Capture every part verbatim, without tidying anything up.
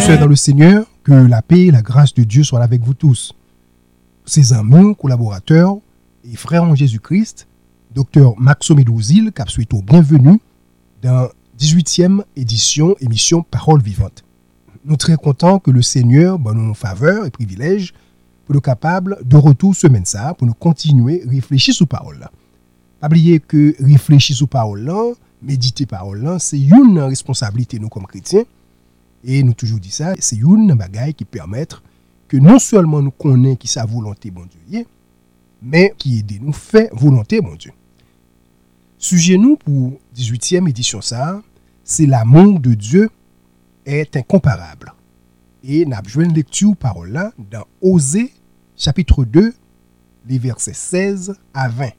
sœurs dans le Seigneur, que la paix et la grâce de Dieu soient avec vous tous. Ses amis, collaborateurs et frères en Jésus-Christ, docteur Maxo Médouzil, qui a souhaité bienvenue dans dix-huitième édition émission Parole vivante. Nous sommes très contents que le Seigneur ben, nous faveur et privilège pour nous capables de retour semaine ça pour nous continuer à réfléchir sur parole là. Pas oublier que réfléchir sur parole là, méditer parole là, c'est une responsabilité nous comme chrétiens et nous toujours dit ça, c'est une bagaille qui permet que non seulement nous connaissons qui sa volonté bon Dieu, mais qui aide nous fait volonté bon Dieu. Sujet nous pour dix-huitième édition ça, c'est l'amour de Dieu est incomparable. Et nous avons une lecture parole là dans Osée chapitre deux, les versets seize à vingt.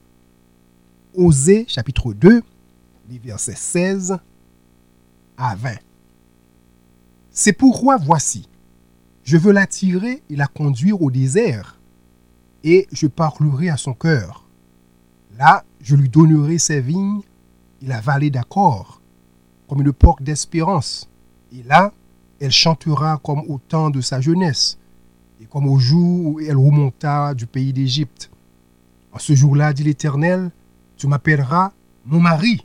Osée chapitre deux, les versets seize à vingt. C'est pourquoi voici, je veux l'attirer et la conduire au désert, et je parlerai à son cœur. Là, je lui donnerai ses vignes et la vallée d'accord, comme une porte d'espérance. Et là, elle chantera comme au temps de sa jeunesse, et comme au jour où elle remonta du pays d'Égypte. En ce jour-là, dit l'Éternel, tu m'appelleras mon mari,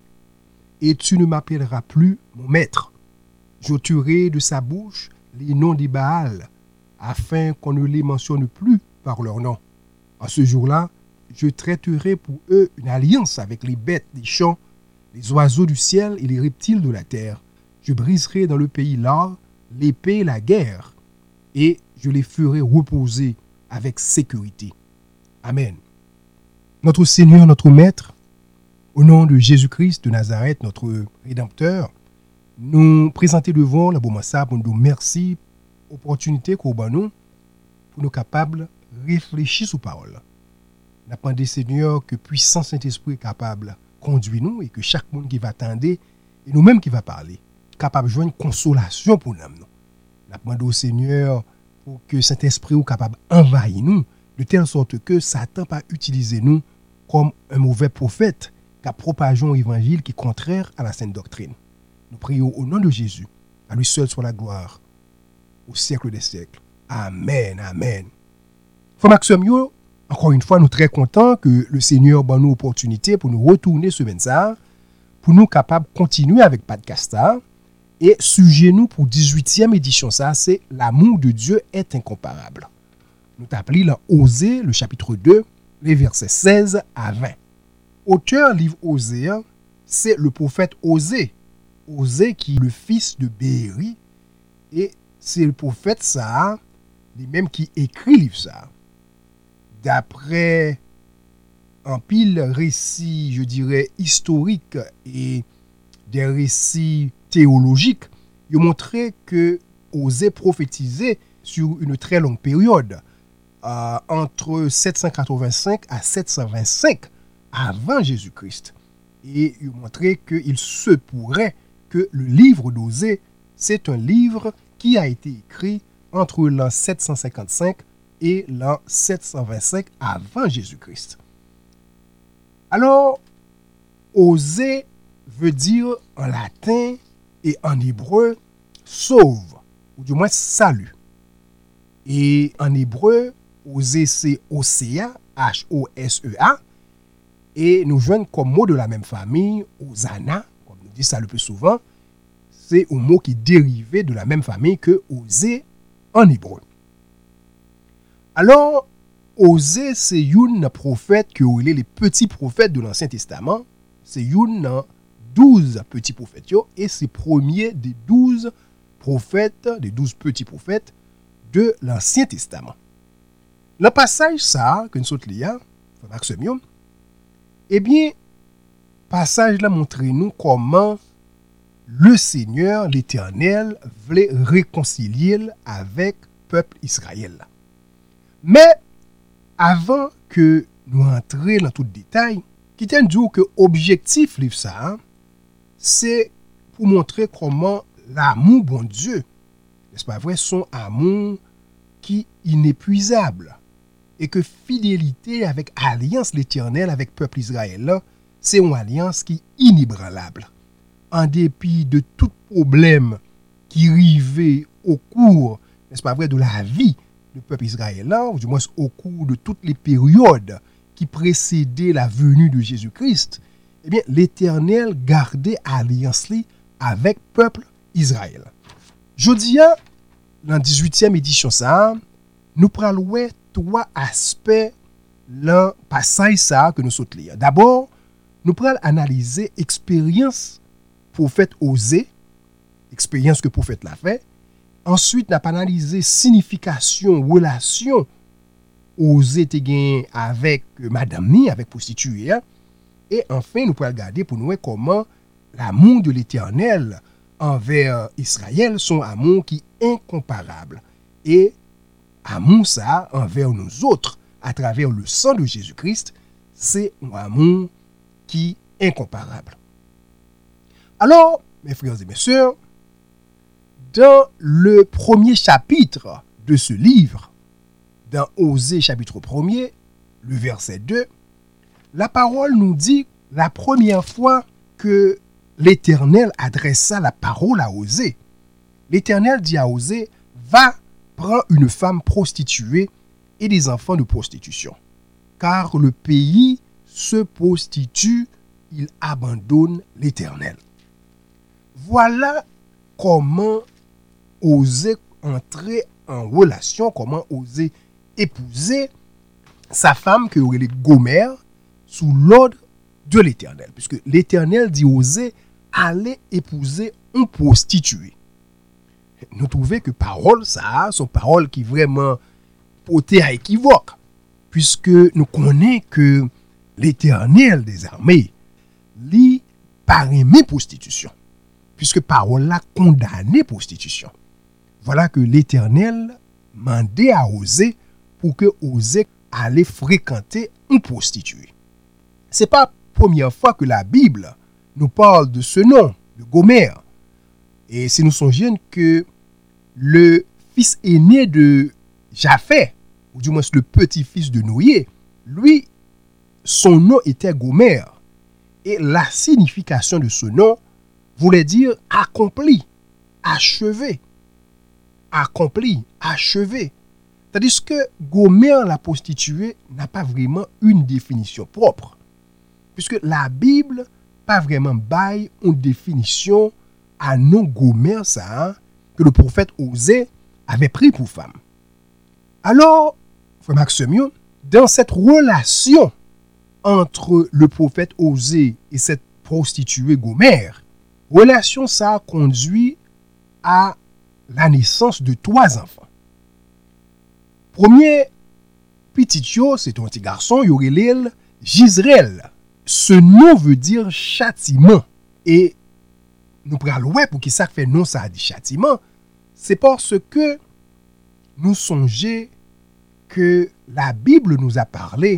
et tu ne m'appelleras plus mon maître. J'ôterai de sa bouche les noms des Baals, afin qu'on ne les mentionne plus par leur nom. En ce jour-là, je traiterai pour eux une alliance avec les bêtes des champs, les oiseaux du ciel et les reptiles de la terre. Je briserai dans le pays l'art, l'épée et la guerre, et je les ferai reposer avec sécurité. Amen. Notre Seigneur, notre Maître, au nom de Jésus-Christ de Nazareth, notre Rédempteur, nous présenter devant la Bomassa pour nous merci, opportunité qu'on a nous pour nous capables de réfléchir sur parole. Nous demandons, Seigneur, que puissant Saint-Esprit est capable de conduire nous et que chaque monde qui va attendre et nous-mêmes qui va parler, capable de joindre une consolation pour nous. Nous demandons au Seigneur pour que Saint-Esprit soit capable d'envahir nous, de telle sorte que Satan pas utiliser nous comme un mauvais prophète qui a propagé un évangile qui est contraire à la sainte doctrine. Nous prions au nom de Jésus. À lui seul soit la gloire au siècle des siècles. Amen, amen. Frère Maxime, encore une fois, nous sommes très contents que le Seigneur ait nous l'opportunité pour nous retourner ce matin, pour nous capables de continuer avec Podcasta. Et sujet nous pour dix-huitième édition, ça, c'est l'amour de Dieu est incomparable. Nous t'appelons dans Osée, le chapitre deux, les versets seize à vingt. Auteur livre Osée, c'est le prophète Osée. Osée qui est le fils de Béri. Et c'est le prophète ça, lui-même qui écrit le livre ça. D'après un pile récit, je dirais, historique et des récits théologiques, il montrait que Osée prophétisait sur une très longue période, euh, entre sept cent quatre-vingt-cinq à sept cent vingt-cinq avant Jésus-Christ. Et il montrait qu'il se pourrait que le livre d'Osée, c'est un livre qui a été écrit entre l'an sept cent cinquante-cinq et l'an sept cent vingt-cinq avant Jésus-Christ. Alors, Osée veut dire en latin et en hébreu sauve, ou du moins salut. Et en hébreu, Osée c'est Osea, H O S E A, et nous joignons comme mot de la même famille, Hosanna, comme nous dit ça le plus souvent, c'est un mot qui est dérivé de la même famille que Osée en hébreu. Alors, Osée, c'est un prophète qui est les petits prophètes de l'Ancien Testament. C'est un douze petits prophètes, et c'est premier des douze prophètes, des douze petits prophètes de l'Ancien Testament. Le passage, ça, que nous sommes là, eh bien, passage là montre nous comment le Seigneur, l'Éternel, voulait réconcilier avec le peuple Israël. Mais, avant que nous entrions dans tout le détail, qui tient dire que l'objectif livre ça, hein, c'est pour montrer comment l'amour bon Dieu, n'est-ce pas vrai, son amour qui est inépuisable, et que fidélité avec alliance l'Éternel avec le peuple Israël, c'est une alliance qui est inébranlable. En dépit de tout problème qui arrivait au cours, n'est-ce pas vrai, de la vie du peuple israélien, ou du moins au cours de toutes les périodes qui précédaient la venue de Jésus-Christ, eh bien, l'Éternel gardait alliance avec le peuple Israël. Jodi, dans la dix-huitième édition, ça, nous prenons trois aspects dans le passage ça que nous sautons. D'abord, nous prenons analyser l'expérience prophète Osée, expérience que prophète l'a fait. Ensuite, nous avons analysé signification, relation Osée te gagné avec madame ni, avec prostituée. Et enfin, nous pouvons regarder pour nous comment l'amour de l'Éternel envers Israël, son amour qui est incomparable. Et amour ça envers nous autres, à travers le sang de Jésus-Christ, c'est un amour qui est incomparable. Alors, mes frères et mes sœurs, dans le premier chapitre de ce livre, dans Osée chapitre premier, le verset deux, la parole nous dit la première fois que l'Éternel adressa la parole à Osée. L'Éternel dit à Osée, va, prends une femme prostituée et des enfants de prostitution, car le pays se prostitue, il abandonne l'Éternel. Voilà comment Osée entrer en relation, comment Osée épouser sa femme que aurait les Gomer sous l'ordre de l'Éternel, puisque l'Éternel dit Osée aller épouser une prostituée. Nous trouvons que parole ça, sont paroles qui vraiment portées à équivoque, puisque nous connaissons que l'Éternel des armées lui pas aimé prostitution, puisque parole là condamné prostitution. Voilà que l'Éternel mandait à Osée pour que Osée allait fréquenter une prostituée. C'est pas la première fois que la Bible nous parle de ce nom, de Gomer. Et si nous songeons que le fils aîné de Japheth, ou du moins le petit-fils de Noé, lui, son nom était Gomer. Et la signification de ce nom voulait dire accompli, achevé, accompli, achevé. Tandis que Gomer, la prostituée, n'a pas vraiment une définition propre. Puisque la Bible pas vraiment bail une définition à non Gomer ça hein, que le prophète Osée avait pris pour femme. Alors, frère Maximion, dans cette relation entre le prophète Osée et cette prostituée Gomer, relation ça a conduit à la naissance de trois enfants. Premier petit yo, c'est un petit garçon, il aurait l'île Gisrel. Ce nom veut dire châtiment. Et nous prenons ouais pour qui ça fait non ça a dit châtiment, c'est parce que nous songeons que la Bible nous a parlé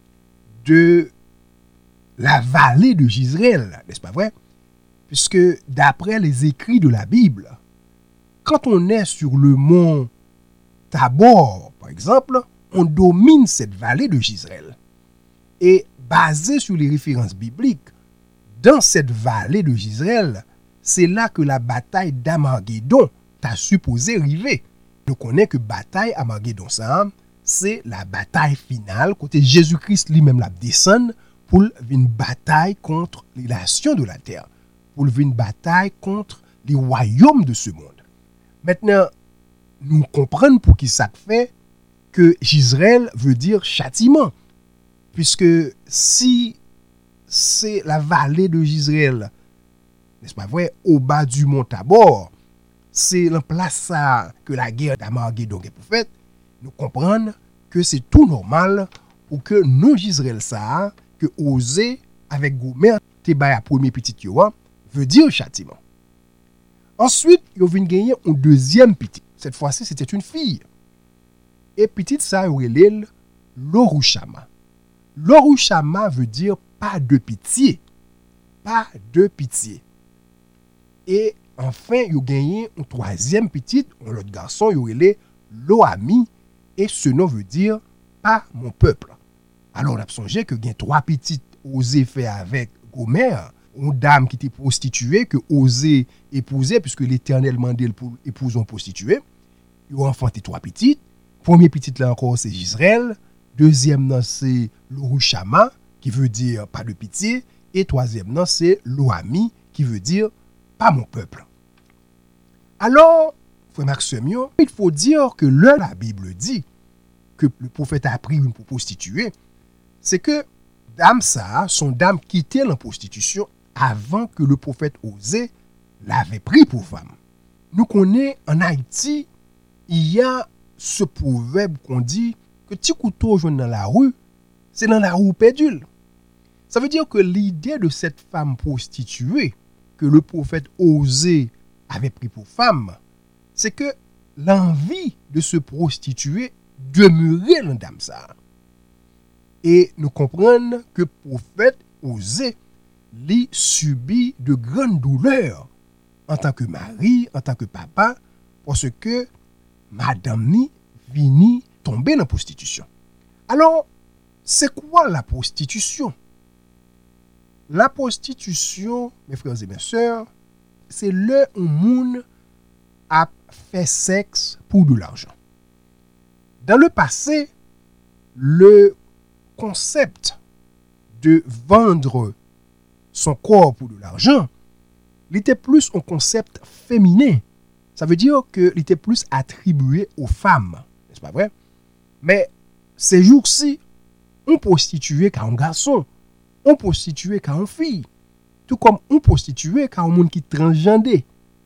de la vallée de Gisrel, n'est-ce pas vrai? Puisque d'après les écrits de la Bible, quand on est sur le mont Tabor, par exemple, on domine cette vallée de Gisrel. Et basé sur les références bibliques, dans cette vallée de Gisrel, c'est là que la bataille d'Armageddon t'a supposé arriver. Nous connaissons que bataille Armageddon, ça, c'est la bataille finale, côté Jésus-Christ lui-même la descend pour une bataille contre les nations de la terre, pour une bataille contre les royaumes de ce monde. Maintenant, nous comprenons pour qui ça fait que Gisrel veut dire châtiment. Puisque si c'est la vallée de Gisrel, n'est-ce pas vrai, au bas du mont Tabor, c'est la place que la guerre d'Armageddon est pour faire, nous comprenons que c'est tout normal pour que nous Gisrel ça, que Osée avec Gomer, te bay à premier petit yo, veut dire châtiment. Ensuite, il vient gagner un deuxième petit. Cette fois-ci, c'était une fille. Et petite ça, il y a l'île Lorushama. Lorushama veut dire pas de pitié. Pas de pitié. Et enfin, il y a gagné un troisième petit, un autre garçon, il y a Loami. Et ce nom veut dire pas mon peuple. Alors, on a songé que il y a trois petites Osée fait avec Gomer. une dame qui était prostituée, que Osée épousait, puisque l'Éternel mandait pour épouser une prostituée. Il a enfanté trois petites. Premier petite là encore, c'est Israël. Deuxième, non, c'est Lorushama, qui veut dire pas de pitié. Et troisième, non, c'est Loami, qui veut dire pas mon peuple. Alors, frère Maxime, il faut dire que là, la Bible dit que le prophète a pris une prostituée, c'est que dame ça, son dame quittait la prostitution avant que le prophète Osée l'avait pris pour femme. Nous connaissons en Haïti, il y a ce proverbe qu'on dit que petit couteau jaune dans la rue, c'est dans la rue perdue. Ça veut dire que l'idée de cette femme prostituée que le prophète Osée avait pris pour femme, c'est que l'envie de se prostituer demeurait dans dame ça. Et nous comprenons que le prophète Osée lui subit de grandes douleurs en tant que mari, en tant que papa, parce que madame ni vini tomber dans la prostitution. Alors, c'est quoi la prostitution? La prostitution, mes frères et mes sœurs, c'est le où moun a fait sexe pour de l'argent. Dans le passé, le concept de vendre son corps pour de l'argent, il était plus un concept féminin. Ça veut dire qu'il était plus attribué aux femmes. N'est-ce pas vrai? Mais ces jours-ci, on prostituait qu'à un garçon, on prostituait qu'à une fille, tout comme on prostituait qu'à un monde qui transgendé.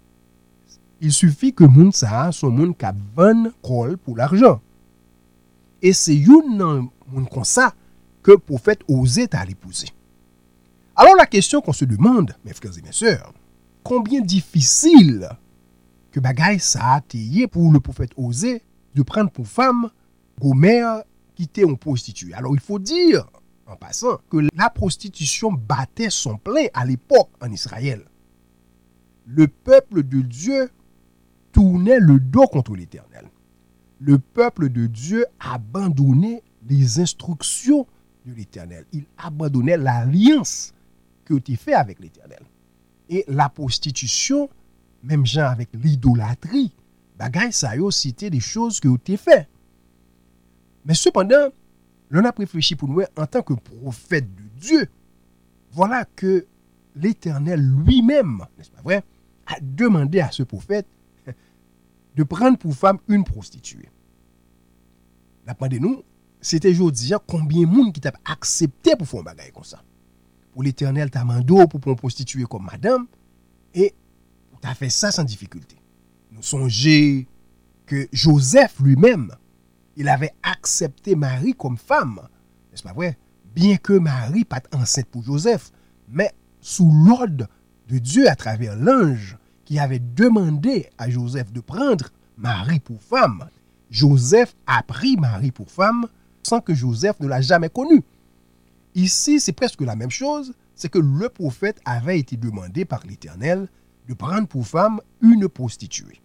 Il suffit que moun ça soit monde qui vend corps pour l'argent. Et c'est une monde comme ça que le prophète Osée à l'épouser. Alors la question qu'on se demande, mes frères et mes sœurs, combien difficile que bagaille ça a été pour le prophète Osée de prendre pour femme Gomer qui était une prostituée. Alors il faut dire, en passant, que la prostitution battait son plein à l'époque en Israël. Le peuple de Dieu tournait le dos contre l'Éternel. Le peuple de Dieu abandonnait les instructions de l'Éternel. Il abandonnait l'alliance qui a été faite avec l'Éternel. Et la prostitution, même genre avec l'idolâtrie, bagay ça yo c'était des choses qui ont été faites. Mais cependant, l'on a réfléchi pour nous en tant que prophète de Dieu. Voilà que l'Éternel lui-même, n'est-ce pas vrai, a demandé à ce prophète de prendre pour femme une prostituée. Demandez-nous, c'était jodi combien de monde qui t'a accepté pour faire un bagay comme ça. Pour l'Éternel t'a mandé pour prendre une prostituée comme madame et t'as fait ça sans difficulté. Nous songeons que Joseph lui-même, il avait accepté Marie comme femme, n'est-ce pas vrai? Bien que Marie pas enceinte pour Joseph, mais sous l'ordre de Dieu à travers l'ange qui avait demandé à Joseph de prendre Marie pour femme. Joseph a pris Marie pour femme sans que Joseph ne l'a jamais connue. Ici, c'est presque la même chose, c'est que le prophète avait été demandé par l'Éternel de prendre pour femme une prostituée.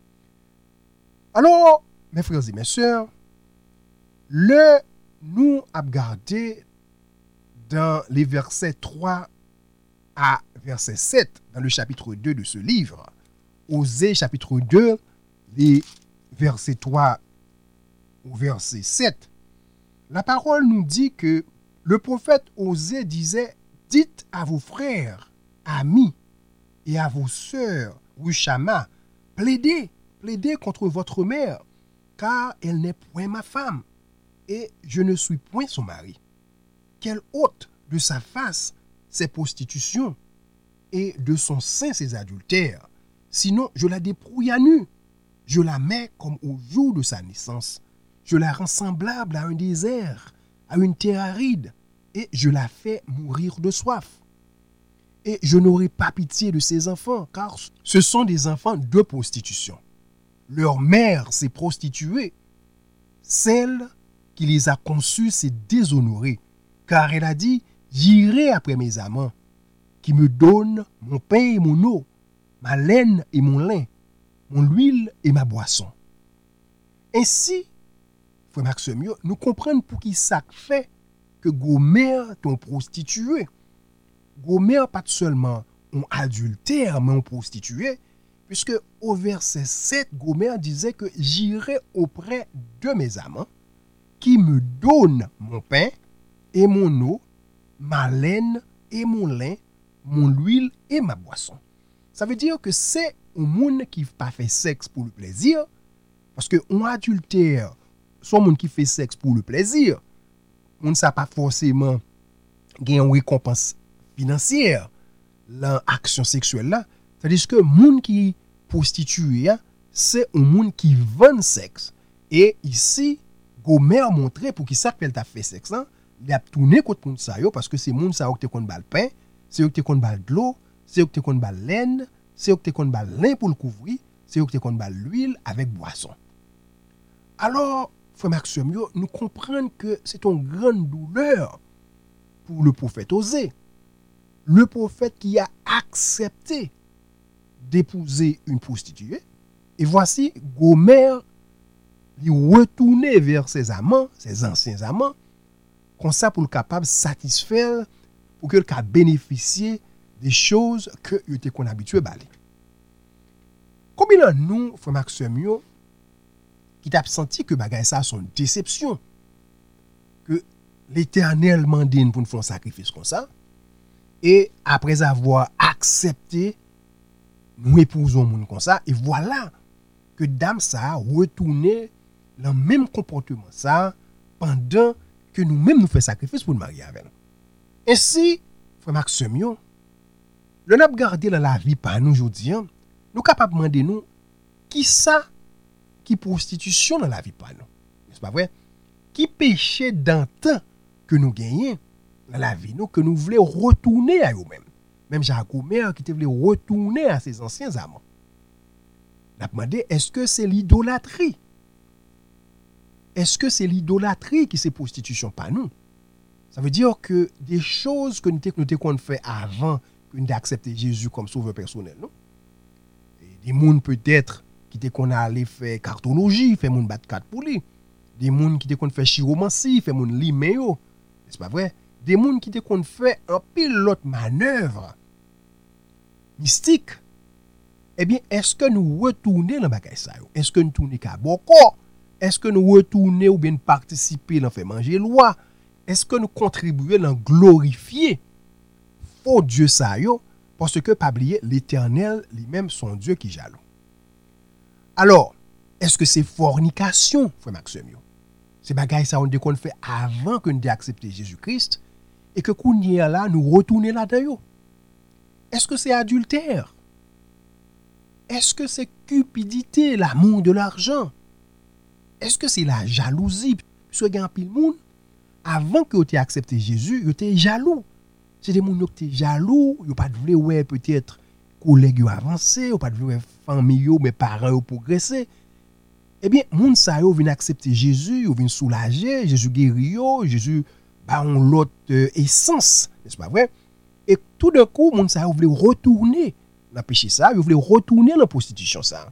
Alors, mes frères et mes sœurs, le nous avons gardé dans les versets trois à verset sept, dans le chapitre deux de ce livre, Osée chapitre deux, les versets trois au verset sept, la parole nous dit que le prophète Osée disait, dites à vos frères, amis, et à vos sœurs, Rushama, plaidez, plaidez contre votre mère, car elle n'est point ma femme, et je ne suis point son mari. Qu'elle ôte de sa face ses prostitutions, et de son sein ses adultères, sinon je la dépouille à nu, je la mets comme au jour de sa naissance, je la rends semblable à un désert, à une terre aride, et je la fais mourir de soif. Et je n'aurai pas pitié de ses enfants, car ce sont des enfants de prostitution. Leur mère s'est prostituée. Celle qui les a conçus s'est déshonorée, car elle a dit, j'irai après mes amants, qui me donnent mon pain et mon eau, ma laine et mon lin, mon huile et ma boisson. Ainsi, frère Maxime, nous comprenons pour qui ça fait que Gomer ton prostituée. Gomer pas seulement un adultère, mais un prostitué, puisque au verset sept, Gomer disait que j'irai auprès de mes amants qui me donnent mon pain et mon eau, ma laine et mon lin, mon huile et ma boisson. Ça veut dire que c'est un monde qui n'a pas fait sexe pour le plaisir, parce qu'un adultère, soit un monde qui fait sexe pour le plaisir, on ne sait pas forcément gagner une récompense financière dans l'action sexuelle là. C'est-à-dire que le monde qui est prostitué, c'est un monde qui vend sexe. Et ici, Gomer a montré pour qui ça qu'elle t'a fait sexe là, il a tourné contre monde ça parce que c'est monde ça qui te kon bal pain, c'est eux qui te kon bal de l'eau, c'est eux qui te kon bal laine, c'est eux qui te kon bal lin pour le couvrir, c'est eux qui te kon bal l'huile avec boisson. Alors, frère Maxime, nous comprenons que c'est une grande douleur pour le prophète Osée. Le prophète qui a accepté d'épouser une prostituée. Et voici, Gomer lui retourné vers ses amants, ses anciens amants, comme ça pour le capable de satisfaire, pour qu'il puisse bénéficier des choses que il était qu'on habitué à baler. Combien de nous, frère Maxime, qui t'a senti que bagay ça son déception, que l'Éternel mandine pour nous faire un sacrifice comme ça, et après avoir accepté, nous épousons moun comme ça, et voilà que dame ça a retourné dans le même comportement ça pendant que nous-mêmes nous faisons sacrifice pour nous marier avec nous. Ainsi, frère Maxime, le n'a gardé dans la vie par nous aujourd'hui, nous capables de demander nous qui ça qui prostitution dans la vie par nous. N'est-ce pas vrai? Qui péché d'antan que nous gagnons dans la vie nous que nous voulons retourner à nous-mêmes. Même Jacques Gomer qui voulait retourner à ses anciens amants. On a demandé, est-ce que c'est l'idolâtrie? Est-ce que c'est l'idolâtrie qui c'est prostitution par nous? Ça veut dire que des choses que nous avons fait avant que nous avons accepté Jésus comme sauveur personnel, non? Et des gens peut-être qui étaient qu'on allait faire cartologie, faire mon battre carte pour lui. Des gens qui étaient qu'on fait chiromancie, faire mon liméo. N'est-ce pas vrai? Des gens qui étaient qu'on fait un pilote manœuvre mystique. Eh bien, est-ce que nous retournons dans bagay ça? Est-ce que nous tournons à Boko? Est-ce que nous retournons ou bien participer dans faire manger loi? Est-ce que nous contribuons dans glorifier faux Dieu ça yo? Parce que pas oublier l'Éternel lui-même son Dieu qui jaloux. Alors, est-ce que c'est fornication, frère Maxime? C'est bagay ça on qu'on fait avant que nous accepter Jésus-Christ et que qu'on y est là nous retourner là-dedans. Est-ce que c'est adultère? Est-ce que c'est cupidité, l'amour de l'argent? Est-ce que c'est la jalousie? Puisque il y a un pile monde avant que tu aies accepté Jésus, tu étais jaloux. C'est des gens qui étaient jaloux, ils pas voulu ouais peut-être collègues avancés, ou pas voulu famille mais parents ou progresser. Eh bien, moun sa yo vient accepter Jésus, ou vient soulager, Jésus guéri yo, Jésus ba on l'autre euh, essence, n'est-ce pas vrai? Et tout d'un coup, moun sa yo voulait retourner dans péché ça, ils voulaient retourner dans la prostitution ça.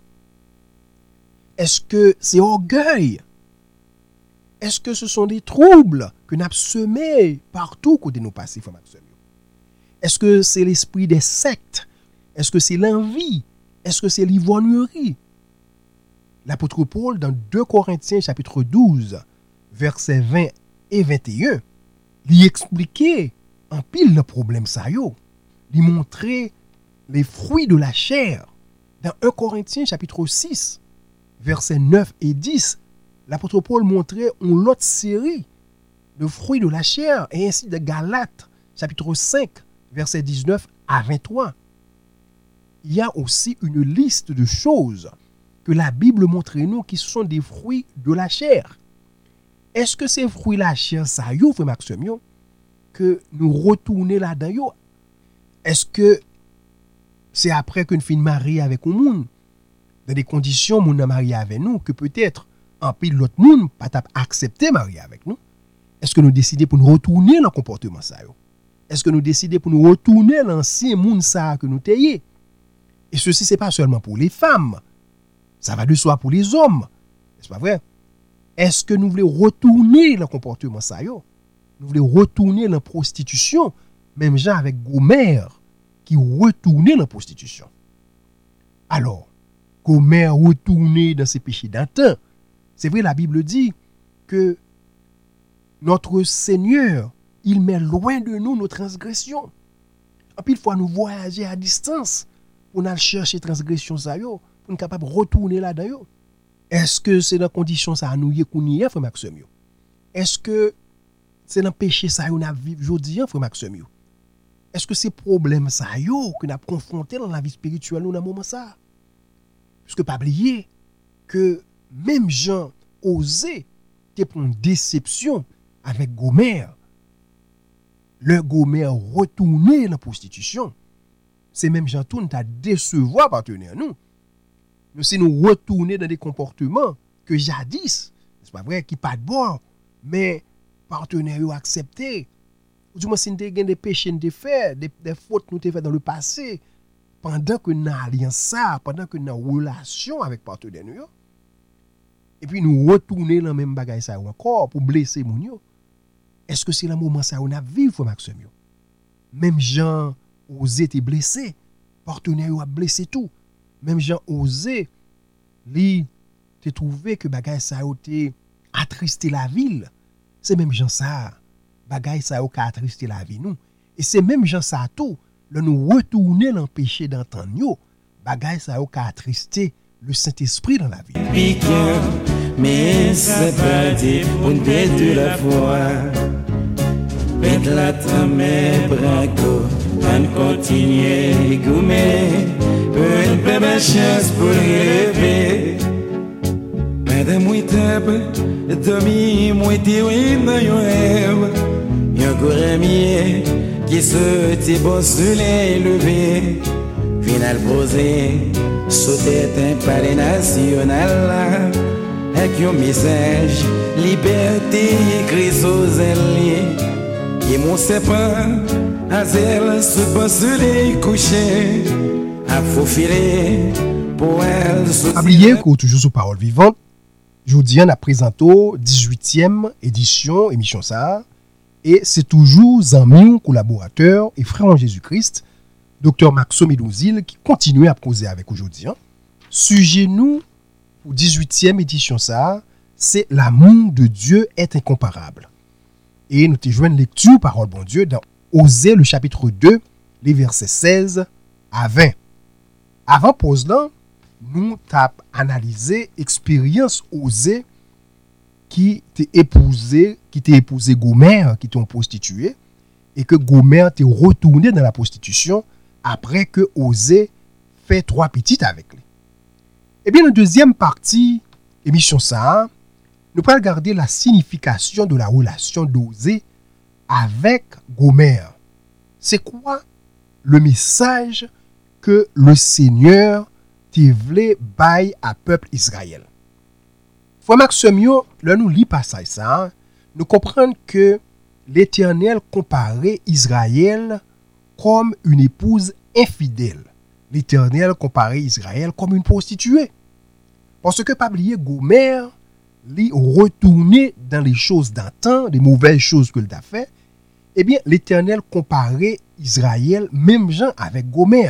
Est-ce que c'est orgueil? Est-ce que ce sont des troubles que nous avons semés partout côté nous passer, frère Maxime? Est-ce que c'est l'esprit des sectes? Est-ce que c'est l'envie? Est-ce que c'est l'ivrognerie? L'apôtre Paul, dans deux Corinthiens chapitre douze, versets vingt et vingt et un, lui expliquait en pile le problème ça yo. Lui montrait les fruits de la chair. Dans un Corinthiens chapitre six, versets neuf et dix, l'apôtre Paul montrait une autre série de fruits de la chair, et ainsi de Galates, chapitre cinq, versets dix-neuf à vingt-trois. Il y a aussi une liste de choses que la Bible montre nous qui sont des fruits de la chair. Est-ce que ces fruits de la chair, ça y est, frère Maxime, que nous retournons là-dedans? Est-ce que c'est après qu'une fille marie avec un monde, dans des conditions où on marié avec nous, que peut-être en pile l'autre monde pas accepté marier avec nous? Est-ce que nous décidons pour nous retourner dans le comportement ça? Est-ce que nous décidons pour nous retourner dans l'ancien monde ça que nous taillons? Et ceci, ce n'est pas seulement pour les femmes. Ça va de soi pour les hommes. N'est-ce pas vrai? Est-ce que nous voulons retourner dans le comportement ça? Nous voulons retourner dans la prostitution même gens avec Gomer qui retournait dans la prostitution. Alors, Gomer retournait dans ses péchés d'antan. C'est vrai, la Bible dit que notre Seigneur, il met loin de nous nos transgressions. En pile fois, nous voyager à distance pour nous chercher transgression ça yo, pour nous capable retourner là-dedans. Est-ce que c'est dans condition ça nous y est, frère Maxime? Est-ce que c'est dans péché ça yo n'a vivre aujourd'hui, frère Maxime? Est-ce que c'est problème ça yo que n'a confronté dans la vie spirituelle nous dans moment ça? Puisque pas oublier que même Jean osait te prendre déception avec Gomer. Le Gomer retourné dans la prostitution. C'est même Jean tourne à décevoir partenaire nous. Nous si nous retourner dans des comportements que jadis, c'est pas vrai qui pas de bon, mais partenaire yo accepté. Ou du moins si nous avons des péchés nous fait, des, des fautes nous fait dans le passé, pendant que nous avons ça, pendant que nous avons relation avec partenaire nous. Et puis nous retourner dans même bagaille ça encore pour blesser moun yo. Est-ce que c'est le moment ça on a vivre Maxime? Même Jean osé être blessé, partenaire a blessé tout. Même Jean osé li te trouvé que bagaille ça a attristé la ville. C'est même Jean ça bagaille ça a attristé la vie nous. Et c'est même Jean ça tout, là nous retourner dans péché d'entendre yo, bagaille ça a attristé le Saint-Esprit dans la vie. Piquant, mais c'est pas dit pour ne perdre la foi. Pète la trame, braco, on continue, goumé, pour une belle chance pour rêver. Madame Mouitable, Tommy Mouiti, oui, dans yon rêve. Yon gouramier qui se dit bon soleil levé. Final posé, sauter un palais national. Avec un message, liberté écrit aux ailes. Et mon sapin, à zèle, sous le soleil couché, à faufiler pour elle. Oubliez que toujours sous parole vivante, je dis on a présenté dix-huitième édition, émission ça, et c'est toujours un collaborateur et frère en Jésus-Christ, docteur Maxime Médousil, qui continue à causer avec aujourd'hui. Hein. Sujet nous, pour dix-huitième édition ça, c'est l'amour de Dieu est incomparable. Et nous te jouons une lecture, parole bon Dieu, dans Osée, le chapitre deux, les versets seize à vingt. Avant pause là, nous t'avons analysé l'expérience Osée qui t'est épousé, qui t'est épousé Gomer, qui t'ont prostitué, et que Gomer t'est retourné dans la prostitution après que Osée fait trois petites avec lui. Et bien, la deuxième partie, émission ça, nous allons regarder la signification de la relation d'Osée avec Gomer. C'est quoi le message que le Seigneur te voulait bailler à peuple Israël? Frère Maxime, là nous lit passage ça, nous comprenons que l'Éternel comparait Israël comme une épouse infidèle. L'Éternel comparait Israël comme une prostituée. Parce que pas oublier Gomer li retourner dans les choses d'antan, des mauvaises choses que il a fait, eh bien, l'Éternel comparait Israël, même gens avec Gomer.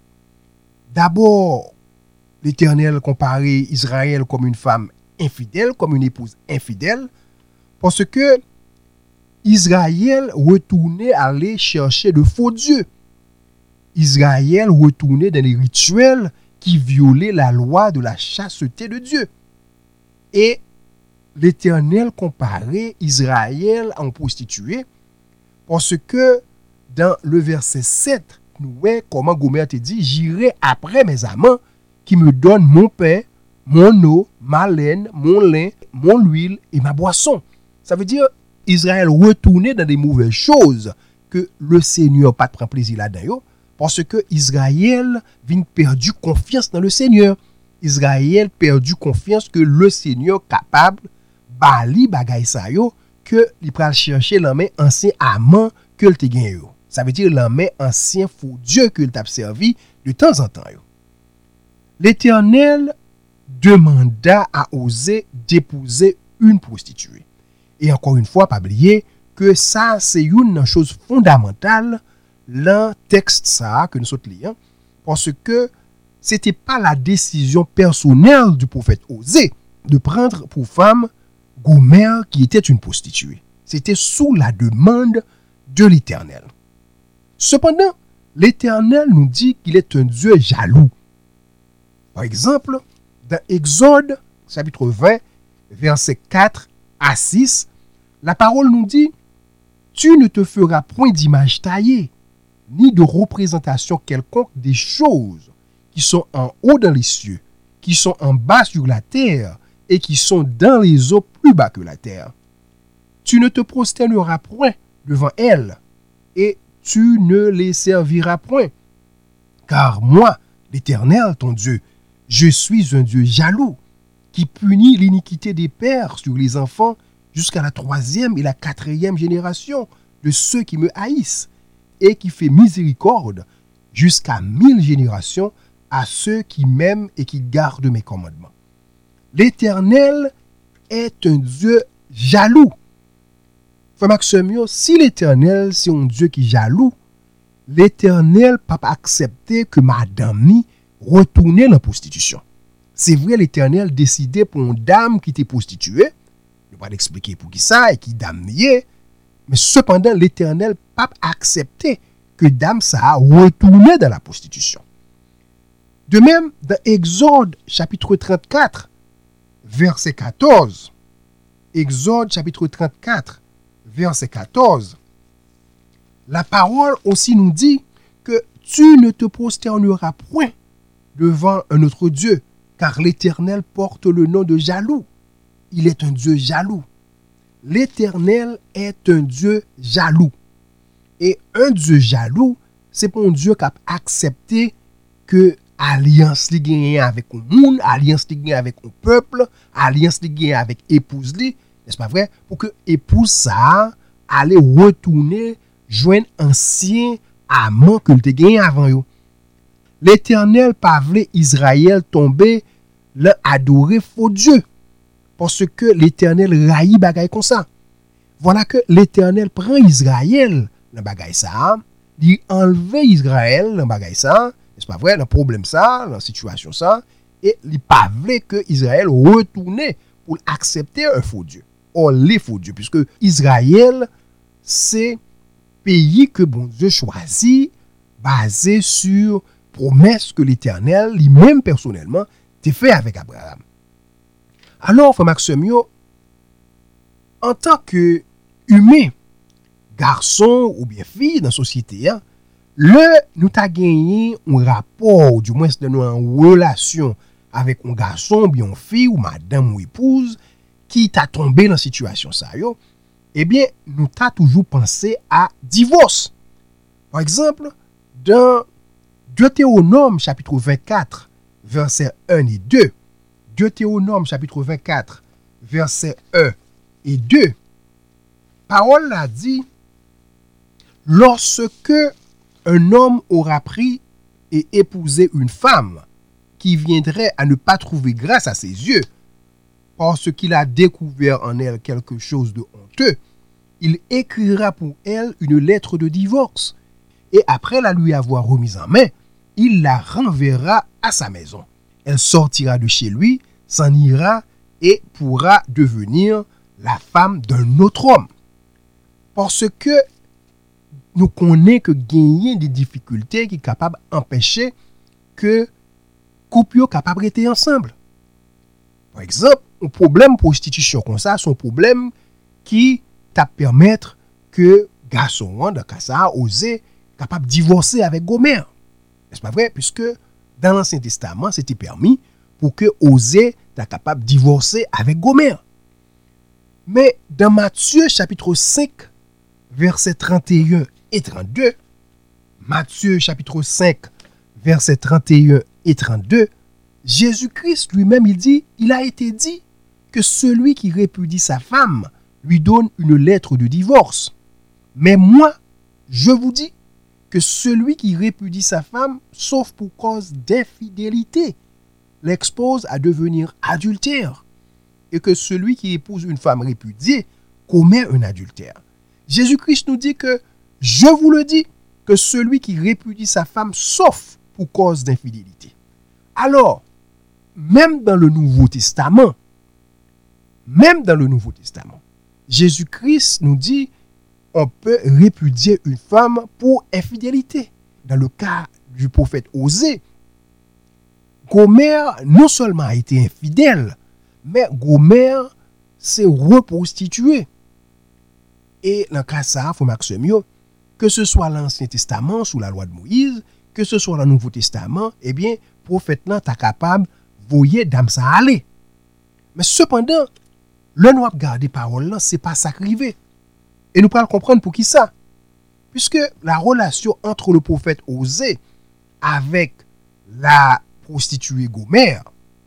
D'abord, l'Éternel comparait Israël comme une femme infidèle, comme une épouse infidèle, parce que Israël retournait aller chercher de faux dieux. Israël retournait dans les rituels qui violaient la loi de la chasteté de Dieu. Et l'Éternel comparait Israël en prostituée parce que dans le verset sept, nous voyons comment Gomer te dit, j'irai après mes amants qui me donnent mon pain, mon eau, ma laine, mon lin, mon huile et ma boisson. Ça veut dire Israël retournait dans des mauvaises choses que le Seigneur pas prend plaisir là-dedans parce que Israël vient perdu confiance dans le Seigneur. Israël perdu confiance que le Seigneur capable bali bagay sa yo que li pral chercher l'homme ancien amant que le te gen yo. Ça veut dire l'homme ancien faux Dieu que le t'a servi de temps en temps yo. L'Éternel demanda à Osée d'épouser une prostituée. Et encore une fois, pas oublier que ça c'est une chose fondamentale l'un texte ça que nous sommes liés, parce que c'était pas la décision personnelle du prophète Osée de prendre pour femme Gomer qui était une prostituée. C'était sous la demande de l'Éternel. Cependant, l'Éternel nous dit qu'il est un Dieu jaloux. Par exemple, dans Exode, chapitre vingt, versets quatre à six, la parole nous dit « Tu ne te feras point d'image taillée, ni de représentation quelconque des choses qui sont en haut dans les cieux, qui sont en bas sur la terre, et qui sont dans les eaux plus bas que la terre. Tu ne te prosterneras point devant elles, et tu ne les serviras point. Car moi, l'Éternel, ton Dieu, je suis un Dieu jaloux, qui punit l'iniquité des pères sur les enfants jusqu'à la troisième et la quatrième génération de ceux qui me haïssent, et qui fait miséricorde jusqu'à mille générations à ceux qui m'aiment et qui gardent mes commandements. L'Éternel est un Dieu jaloux. Frère Maximio, si l'Éternel c'est un Dieu qui est jaloux, l'Éternel ne peut pas accepter que madame ni retourne dans la prostitution. C'est vrai, l'Éternel décidait pour une dame qui était prostituée, je ne vais pas l'expliquer pour qui ça et qui dame niait, mais cependant l'Éternel ne peut pas accepter que dame ça a retourné dans la prostitution. De même, dans Exode chapitre trente-quatre, verset quatorze, Exode chapitre trente-quatre, verset quatorze, la parole aussi nous dit que tu ne te prosterneras point devant un autre Dieu, car l'Éternel porte le nom de jaloux. Il est un Dieu jaloux. L'Éternel est un Dieu jaloux. Et un Dieu jaloux, c'est pas un Dieu qui a accepté que alliance li gagne avec un monde, alliance li gagne avec un peuple, alliance li gagne avec épouse li, n'est-ce pas vrai? Pour que épouse ça aller retourner joindre ancien amant que te gagne avant yo. L'Éternel pas vle Israël tomber là adorer faux Dieu parce que l'Éternel raï bagay comme ça. Voilà que l'Éternel prend Israël dans bagay ça, il enlever Israël dans bagay ça. C'est pas vrai, le problème ça, dans la situation ça, et il pas vrai que Israël retourne pour accepter un faux Dieu. Or, les faux dieux, puisque Israël, c'est pays que bon Dieu choisit, basé sur promesse que l'Éternel, lui-même personnellement, t'a fait avec Abraham. Alors, frère Maximio, en tant que humain, garçon ou bien fille dans la société, hein, le nous t'a gagné un rapport, du moins de nous en relation avec un garçon, ou bien une fille, ou madame ou épouse, qui t'a tombé dans la situation ça, yo, eh bien, nous t'a toujours pensé à divorce. Par exemple, dans Deutéronome chapitre vingt-quatre, versets un et deux, Deutéronome chapitre vingt-quatre, versets un et deux, parole a dit, lorsque un homme aura pris et épousé une femme qui viendrait à ne pas trouver grâce à ses yeux, parce qu'il a découvert en elle quelque chose de honteux, il écrira pour elle une lettre de divorce, et après la lui avoir remise en main, il la renverra à sa maison. Elle sortira de chez lui, s'en ira et pourra devenir la femme d'un autre homme. Parce que nous connaissons que gagner des difficultés qui sont capables d'empêcher que couple soit capable d'être ensemble. Par exemple, un problème prostitution comme ça, c'est un problème qui t'a permettre que garçon dans cas ça oser capable de divorcer avec Gomer. N'est-ce pas vrai? Puisque dans l'Ancien Testament, c'était permis pour que Osée soit capable de divorcer avec Gomer. Mais dans Matthieu chapitre cinq, versets trente et un et trente-deux, Matthieu chapitre cinq, versets trente et un et trente-deux, Jésus-Christ lui-même, il dit, il a été dit que celui qui répudie sa femme lui donne une lettre de divorce. Mais moi, je vous dis que celui qui répudie sa femme, sauf pour cause d'infidélité, l'expose à devenir adultère. Et que celui qui épouse une femme répudiée commet un adultère. Jésus-Christ nous dit que, je vous le dis, que celui qui répudie sa femme sauf pour cause d'infidélité. Alors, même dans le Nouveau Testament, même dans le Nouveau Testament, Jésus-Christ nous dit on peut répudier une femme pour infidélité. Dans le cas du prophète Osée, Gomère non seulement a été infidèle, mais Gomère s'est reprostituée. Et dans le cas ça, il faut Maximio, que ce soit l'Ancien Testament sous la loi de Moïse, que ce soit le Nouveau Testament, eh bien, le prophète là est capable de voyer dame ça aller. Mais cependant, le nous garder parole là, c'est pas ça qui arrive. Et nous pouvons comprendre pour qui ça. Puisque la relation entre le prophète Osée avec la prostituée Gomère,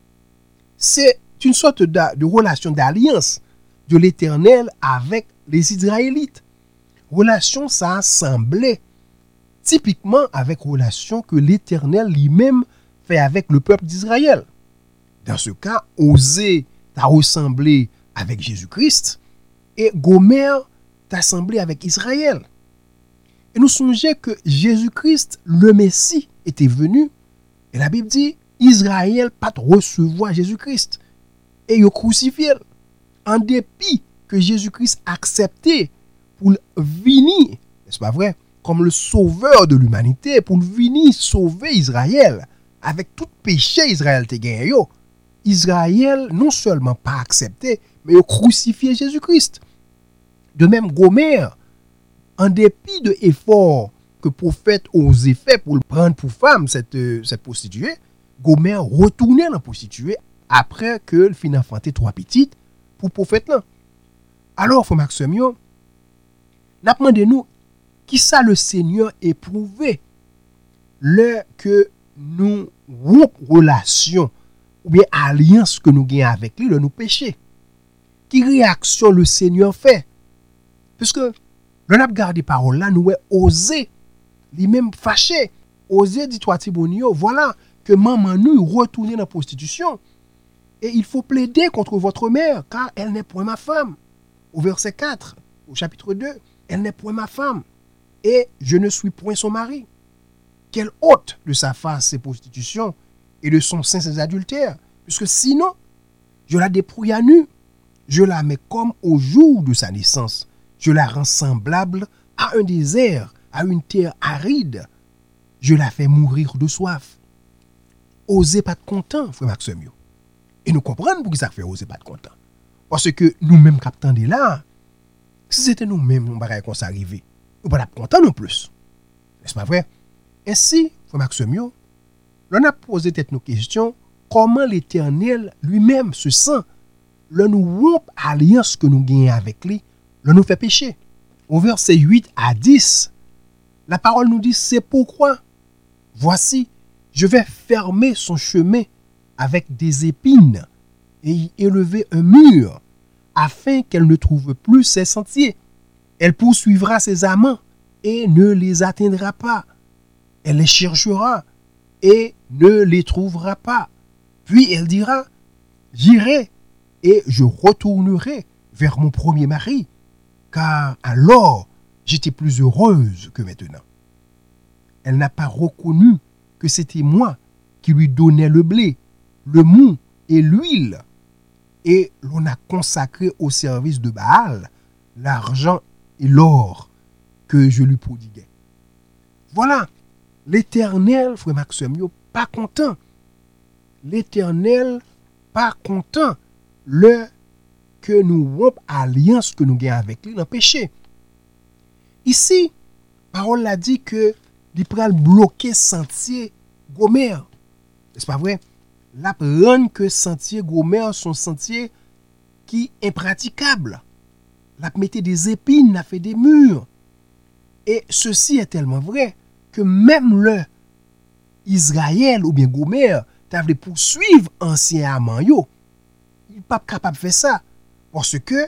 c'est une sorte de, de relation d'alliance de l'Éternel avec les Israélites. Relation ça semblait typiquement avec relation que l'Éternel lui-même fait avec le peuple d'Israël. Dans ce cas, Osée t'a ressemblé avec Jésus-Christ et Gomère t'a semblé avec Israël. Et nous songeons que Jésus-Christ, le Messie, était venu et la Bible dit Israël pas recevoir Jésus-Christ et il crucifié en dépit que Jésus-Christ acceptait pour venir, n'est-ce pas vrai, comme le sauveur de l'humanité, pour venir sauver Israël avec tout péché Israël te gagné. Israël non seulement pas accepté, mais il crucifié Jésus-Christ. De même, Gomère, en dépit de efforts que le prophète Osée fait pour le prendre pour femme, cette, cette prostituée, Gomère retournait dans la prostituée après que le fin enfanté trois petites pour le prophète là. Alors, frère Maximio, n'a demandé nous qui ça le Seigneur éprouvé le que nous rompons relation ou bien alliance que nous gagnons avec lui, le nous péché. Qui réaction le Seigneur fait? Puisque le n'a gardé parole là, nous osé, lui-même fâché, osé dit toi Tibonio, voilà que maman nous retourner dans la prostitution et il faut plaider contre votre mère car elle n'est point ma femme. Au verset quatre, au chapitre deux, elle n'est point ma femme et je ne suis point son mari. Quelle ôte de sa face ses prostitutions et de son sein ses adultères, puisque sinon je la dépouille à nu, je la mets comme au jour de sa naissance, je la rends semblable à un désert, à une terre aride, je la fais mourir de soif. Osez pas de content, frère Maximio. Et nous comprenons pourquoi ça fait oser pas de content. Parce que nous-mêmes captons de là, si c'était nous-mêmes, on va qu'on s'arriver, nous ne sommes pas contents non plus. N'est-ce pas vrai? Ainsi, frère Maximio, l'on a posé peut-être nos questions, comment l'Éternel lui-même se sent, le nous rompt alliance que nous gagnons avec lui, le nous fait pécher. Au verset huit à dix, la parole nous dit, c'est pourquoi, voici, je vais fermer son chemin avec des épines et y élever un mur, afin qu'elle ne trouve plus ses sentiers. Elle poursuivra ses amants et ne les atteindra pas. Elle les cherchera et ne les trouvera pas. Puis elle dira, j'irai et je retournerai vers mon premier mari, car alors j'étais plus heureuse que maintenant. Elle n'a pas reconnu que c'était moi qui lui donnais le blé, le mou et l'huile, et l'on a consacré au service de Baal l'argent et l'or que je lui prodiguais. Voilà, l'Éternel, frère Maximio, pas content. L'Éternel, pas content, le que nous rompons alliance que nous gagnons avec lui dans le péché. Ici, parole l'a dit que il pral bloquer sentier Gomère. N'est-ce pas vrai? La rend que sentier Gomère sont sentiers qui impraticables. La mettait des épines, la fait des murs. Et ceci est tellement vrai que même le Israël ou bien Gomère t'avait poursuivre ancien amant yo. Il n'est pas capable de faire ça parce que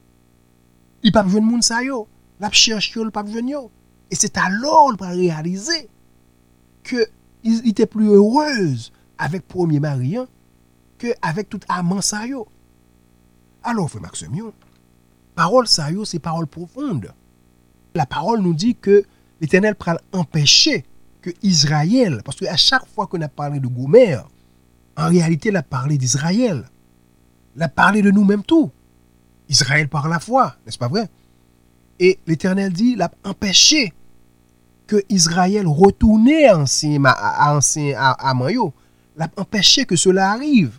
il pas besoin de monde ça yo. La cherche yo, il pas besoin yo. Et c'est alors qu'il va réaliser que il était plus heureuse avec premier mari que avec tout amant ça yo. Alors frère Maximio, parole ça yo, c'est parole profonde. La parole nous dit que l'Éternel pral empêcher que Israël, parce qu'à chaque fois qu'on a parlé de Gomer, en réalité, il a parlé d'Israël. Il a parlé de nous-mêmes tout. Israël par la foi, n'est-ce pas vrai? Et l'Éternel dit, il a empêché que Israël retourne à ancien à ancien à, à Mayo. Il a empêché que cela arrive.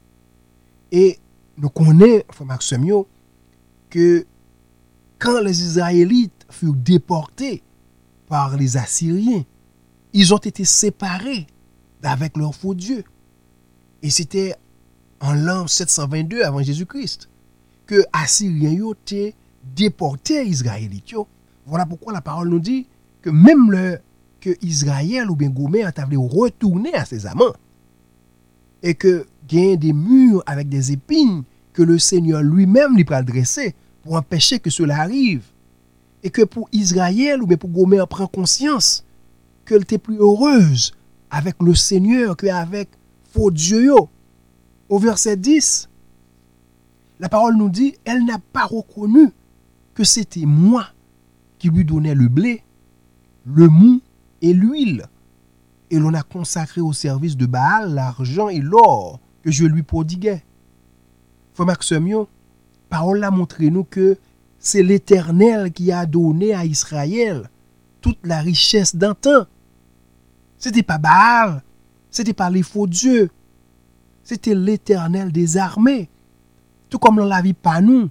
Et nous connaissons, frère Maxime, que quand les Israélites furent déportés par les Assyriens, ils ont été séparés d'avec leur faux Dieu. Et c'était en l'an sept cent vingt-deux avant Jésus-Christ que Assyriens ont été déportés Israélites. Voilà pourquoi la parole nous dit que même le, que Israël ou bien Gomer a voulu retourner à ses amants. Et que il y a des murs avec des épines que le Seigneur lui-même lui va dresser pour empêcher que cela arrive. Et que pour Israël ou bien pour Gomer prend conscience qu'elle était plus heureuse avec le Seigneur qu'avec faux Dieu. Au verset dix, la parole nous dit, elle n'a pas reconnu que c'était moi qui lui donnais le blé, le mou et l'huile. Et l'on a consacré au service de Baal l'argent et l'or que je lui prodiguais. Frère Maxime, parole a montré nous que c'est l'Éternel qui a donné à Israël toute la richesse d'antan. C'était pas Baal, c'était pas les faux dieux, c'était l'Éternel des armées. Tout comme dans la vie pas nous.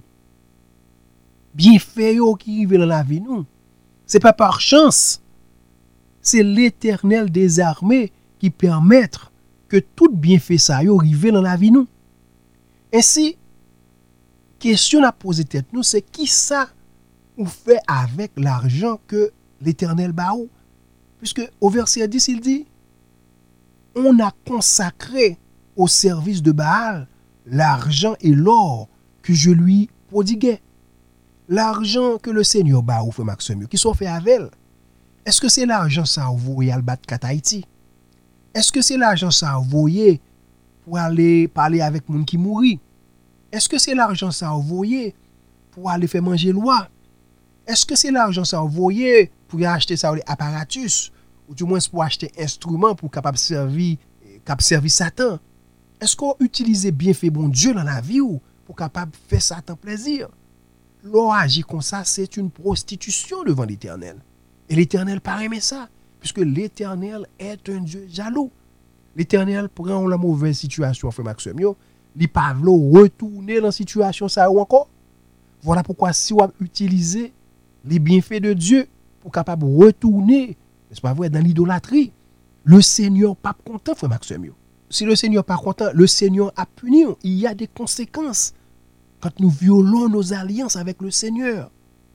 Bien fait qui arrive dans la vie nous. C'est pas par chance. C'est l'Éternel des armées qui permet que tout bienfait ça yo arrive dans la vie nous. Ainsi, question à poser tête nous, c'est qui ça ou fait avec l'argent que l'Éternel ba ou? Puisque au verset dix, il dit, on a consacré au service de Baal l'argent et l'or que je lui prodiguais. L'argent que le Seigneur ba ou, frère Maxime, qui sont fait avec. Est-ce que c'est l'argent ça envoyé à battre kat Haïti? Est-ce que c'est l'argent ça envoyé pour aller parler avec moun qui mourit? Est-ce que c'est l'argent ça envoyé pour aller faire manger loi? Est-ce que c'est l'argent ça envoyé pour acheter ça apparatus ou du moins pour acheter instruments pour capable servir cap servir Satan? Est-ce qu'on utilise bien fait bon Dieu dans la vie ou pour capable faire Satan plaisir? L'on agit comme ça, c'est une prostitution devant l'Éternel. Et l'Éternel pas aimer ça, puisque l'Éternel est un Dieu jaloux. L'Éternel prend la mauvaise situation, frère Maxime, il pas veut retourner dans la situation ça ou encore. Voilà pourquoi si on utilise les bienfaits de Dieu pour capable retourner, n'est-ce pas vrai, dans l'idolâtrie, le Seigneur pas content, frère Maxime. Si le Seigneur pas content, le Seigneur a puni. Il y a des conséquences quand nous violons nos alliances avec le Seigneur.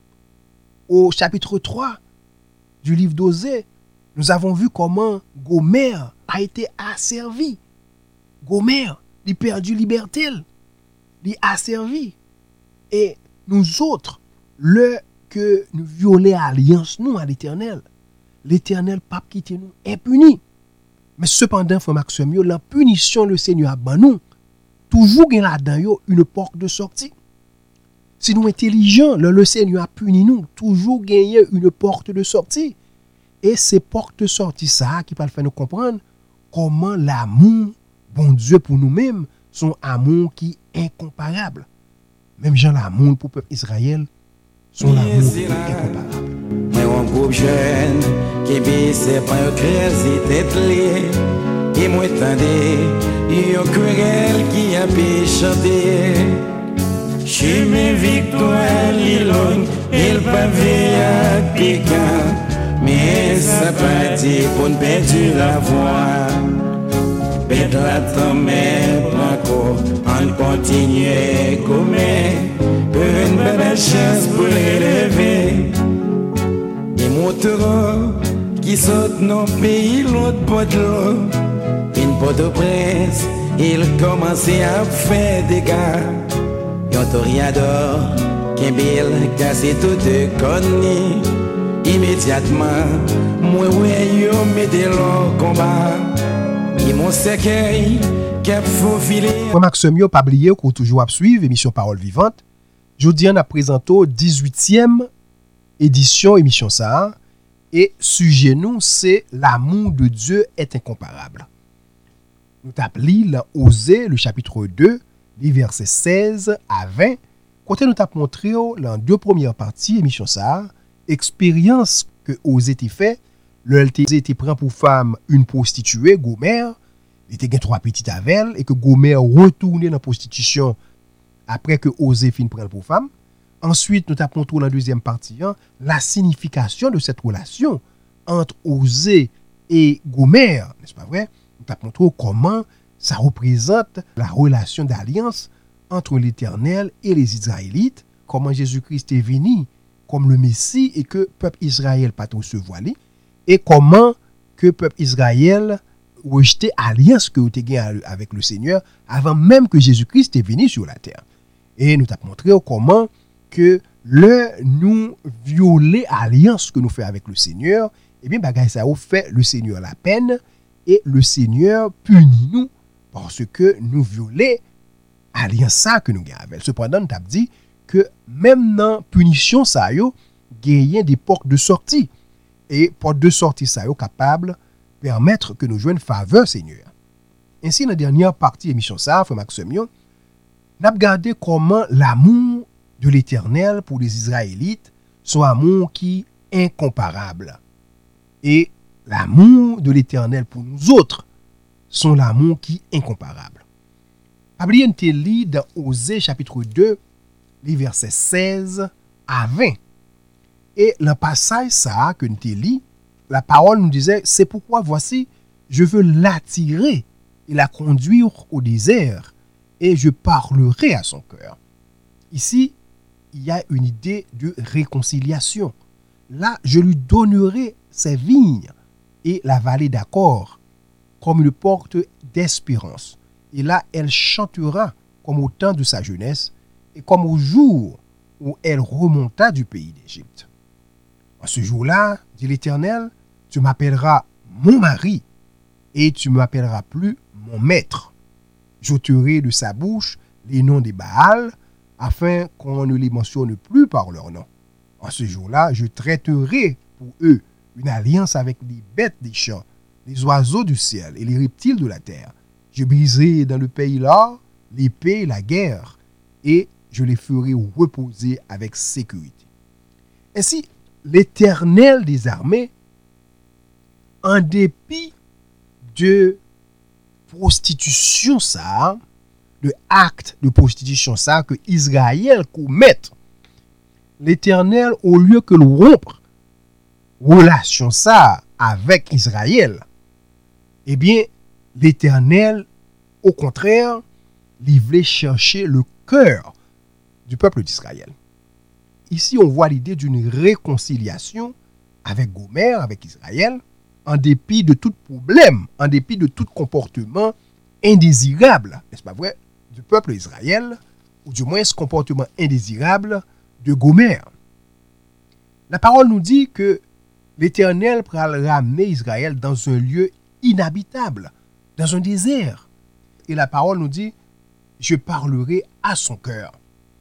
Au chapitre trois du livre d'Osée, nous avons vu comment Gomer a été asservi. Gomer, il a perdu liberté, il a asservi. Et nous autres, le que nous violons alliance nous à l'Éternel, l'Éternel pas quitter nous impuni. Mais cependant, frère Maxime, la punition le Seigneur a ban nous, toujours gen là-dedans une porte de sortie. Si nous intelligents, le, le Seigneur a puni nous, toujours gagner une porte de sortie. Et ces portes de sortie, ça, qui va faire nous comprendre comment l'amour, bon Dieu pour nous-mêmes, son amour qui est incomparable. Même Jean l'amour pour le peuple Israël, son amour qui est incomparable. Mais un groupe jeune qui bise pas un crazy tête liée. Et moi tendez, yon querelle qui a pu chanter. Chemin victoire, l'ilon, il pavé à piquant. Mais ça pas dit pour ne perdre la voix. Perdre la tombe, encore, on continue comme une belle chance pour l'élever. Et montera qui saute nos pays, l'autre pot de l'eau. Une Port-au-Prince, il commençait à faire des gars. Yon toriador, Kimbil, cassé tout de connu. Immédiatement, moi, ouais, yo, mettez le combat. Et mon cercueil, cap faufilé. Frère Maxime, yo, pas oublier qu'on toujours à suivre émission Parole Vivante. Jeudi, on a présenté dix-huitième édition émission ça. Et sujet nous, c'est l'amour de Dieu est incomparable. Nous t'appelons dans Osée, le chapitre deux, les versets seize à vingt. Côté nous t'a montré dans deux premières parties, émission ça, expérience que Osée t'a fait, le été prend pour femme une prostituée, Gomère, il était trois petites avec elle, et que Gomère retournait dans la prostitution après que Osée fin prendre pour femme. Ensuite, nous t'avons montré dans la deuxième partie hein, la signification de cette relation entre Osée et Gomère, n'est-ce pas vrai? Nous t'avons montré comment ça représente la relation d'alliance entre l'Éternel et les Israélites, comment Jésus-Christ est venu comme le Messie et que le peuple Israël pas trop se voiler, et comment que le peuple Israël rejetait l'alliance que vous avez avec le Seigneur avant même que Jésus-Christ est venu sur la terre. Et nous t'avons montré comment que le nous violer alliance que nous fait avec le Seigneur, eh bien bagay ça fait le Seigneur la peine et le Seigneur punit nous parce que nous violer alliance ça que nous gagnons avec. Cependant, nous t'avons dit que même dans punition ça yo gagne des portes de sortie et portes de sortie ça yo capable permettre que nous joignent faveur Seigneur. Ainsi dans la dernière partie émission ça, frère Maximion, n'a regardé comment l'amour de l'Éternel pour les Israélites, son amour qui est incomparable. Et l'amour de l'Éternel pour nous autres, son amour qui est incomparable. Oubliez une télé dans Osée chapitre deux, les versets seize à vingt. Et le passage ça que nous télé, la parole nous disait, c'est pourquoi voici, je veux l'attirer et la conduire au désert, et je parlerai à son cœur. Ici, il y a une idée de réconciliation. Là, je lui donnerai ses vignes et la vallée d'accord comme une porte d'espérance. Et là, elle chantera comme au temps de sa jeunesse et comme au jour où elle remonta du pays d'Égypte. En ce jour-là, dit l'Éternel, tu m'appelleras mon mari et tu ne m'appelleras plus mon maître. J'ôterai de sa bouche les noms des Baals afin qu'on ne les mentionne plus par leur nom. En ce jour-là, je traiterai pour eux une alliance avec les bêtes des champs, les oiseaux du ciel et les reptiles de la terre. Je briserai dans le pays-là l'épée et la guerre, et je les ferai reposer avec sécurité. Ainsi, l'Éternel des armées, en dépit de prostitution ça, de acte de prostitution ça que Israël commet, l'Éternel, au lieu que le rompre relation ça avec Israël, eh bien, l'Éternel, au contraire, il voulait chercher le cœur du peuple d'Israël. Ici, on voit l'idée d'une réconciliation avec Gomère, avec Israël, en dépit de tout problème, en dépit de tout comportement indésirable, n'est-ce pas vrai, du peuple d'Israël, ou du moins ce comportement indésirable de Gomère. La parole nous dit que l'Éternel pourra ramener Israël dans un lieu inhabitable, dans un désert. Et la parole nous dit, je parlerai à son cœur.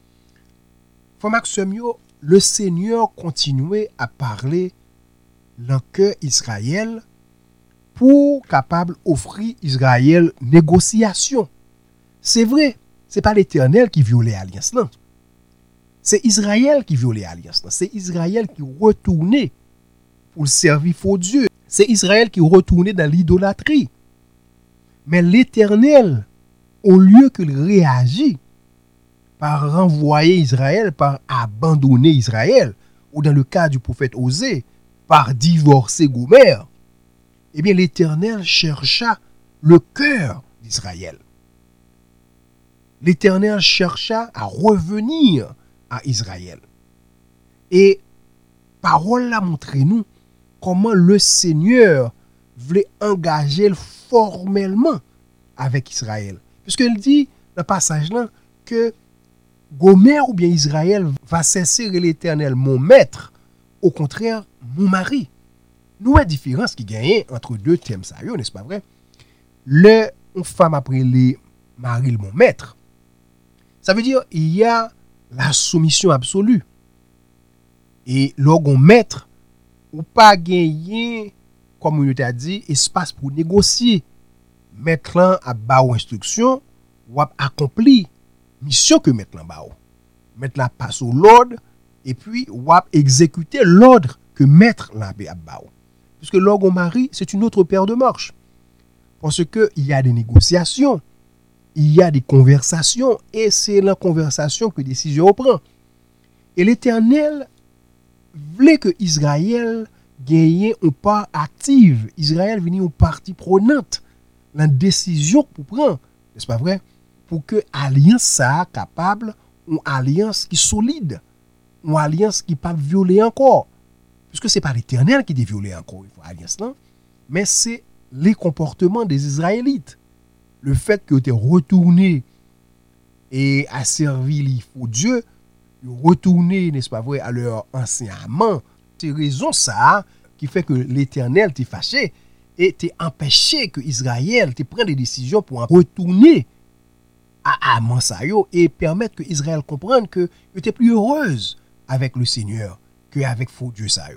Frère Maximio, le Seigneur continuait à parler dans le cœur d'Israël pour capable offrir Israël négociation. C'est vrai, ce n'est pas l'Éternel qui violait l'alliance, non. C'est Israël qui violait l'alliance, non. C'est Israël qui retournait pour servir faux Dieu. C'est Israël qui retournait dans l'idolâtrie. Mais l'Éternel, au lieu qu'il réagisse par renvoyer Israël, par abandonner Israël, ou dans le cas du prophète Osée, par divorcer Gomère, eh bien l'Éternel chercha le cœur d'Israël. L'Éternel chercha à revenir à Israël. Et parole l'a montré nous comment le Seigneur voulait engager formellement avec Israël. Puisqu'il dit dans le passage là que Gomère ou bien Israël va cesser de l'Éternel mon maître, au contraire mon mari. Nous avons une différence qui gagne entre deux thèmes ça, n'est-ce pas vrai? Le une femme après les mari mon maître. Ça veut dire il y a la soumission absolue. Et lorsqu'on maître ou pas gagner, comme on t'a dit, espace pour négocier. Maintenant, à bas ou instruction, ou a accompli mission que maintenant ba ou. Maintenant passe au l'ordre et puis ou a exécuter l'ordre que maître la ba ou. Puisque l'ordre au mari, c'est une autre paire de marches. Parce que il y a des négociations, il y a des conversations et c'est la conversation que décision prend. Et l'Éternel voulait que Israël gagne une part active. Israël vient une partie prenante dans la décision pour prendre, n'est-ce pas vrai? Pour que l'alliance soit capable, une alliance qui est solide, une alliance qui n'est pas violée encore. Puisque ce n'est pas l'Éternel qui est violé encore, une alliance là, mais c'est les comportements des Israélites. Le fait qu'ils étaient retournés et à servir les faux dieux, retourner, n'est-ce pas vrai, à leur ancien amant, c'est raison ça qui fait que l'Éternel t'est fâché et t'est empêché que Israël t'ait pris des décisions pour retourner à amant ça yo et permettre que Israël comprenne que était plus heureuse avec le Seigneur que avec faux Dieu ça yo.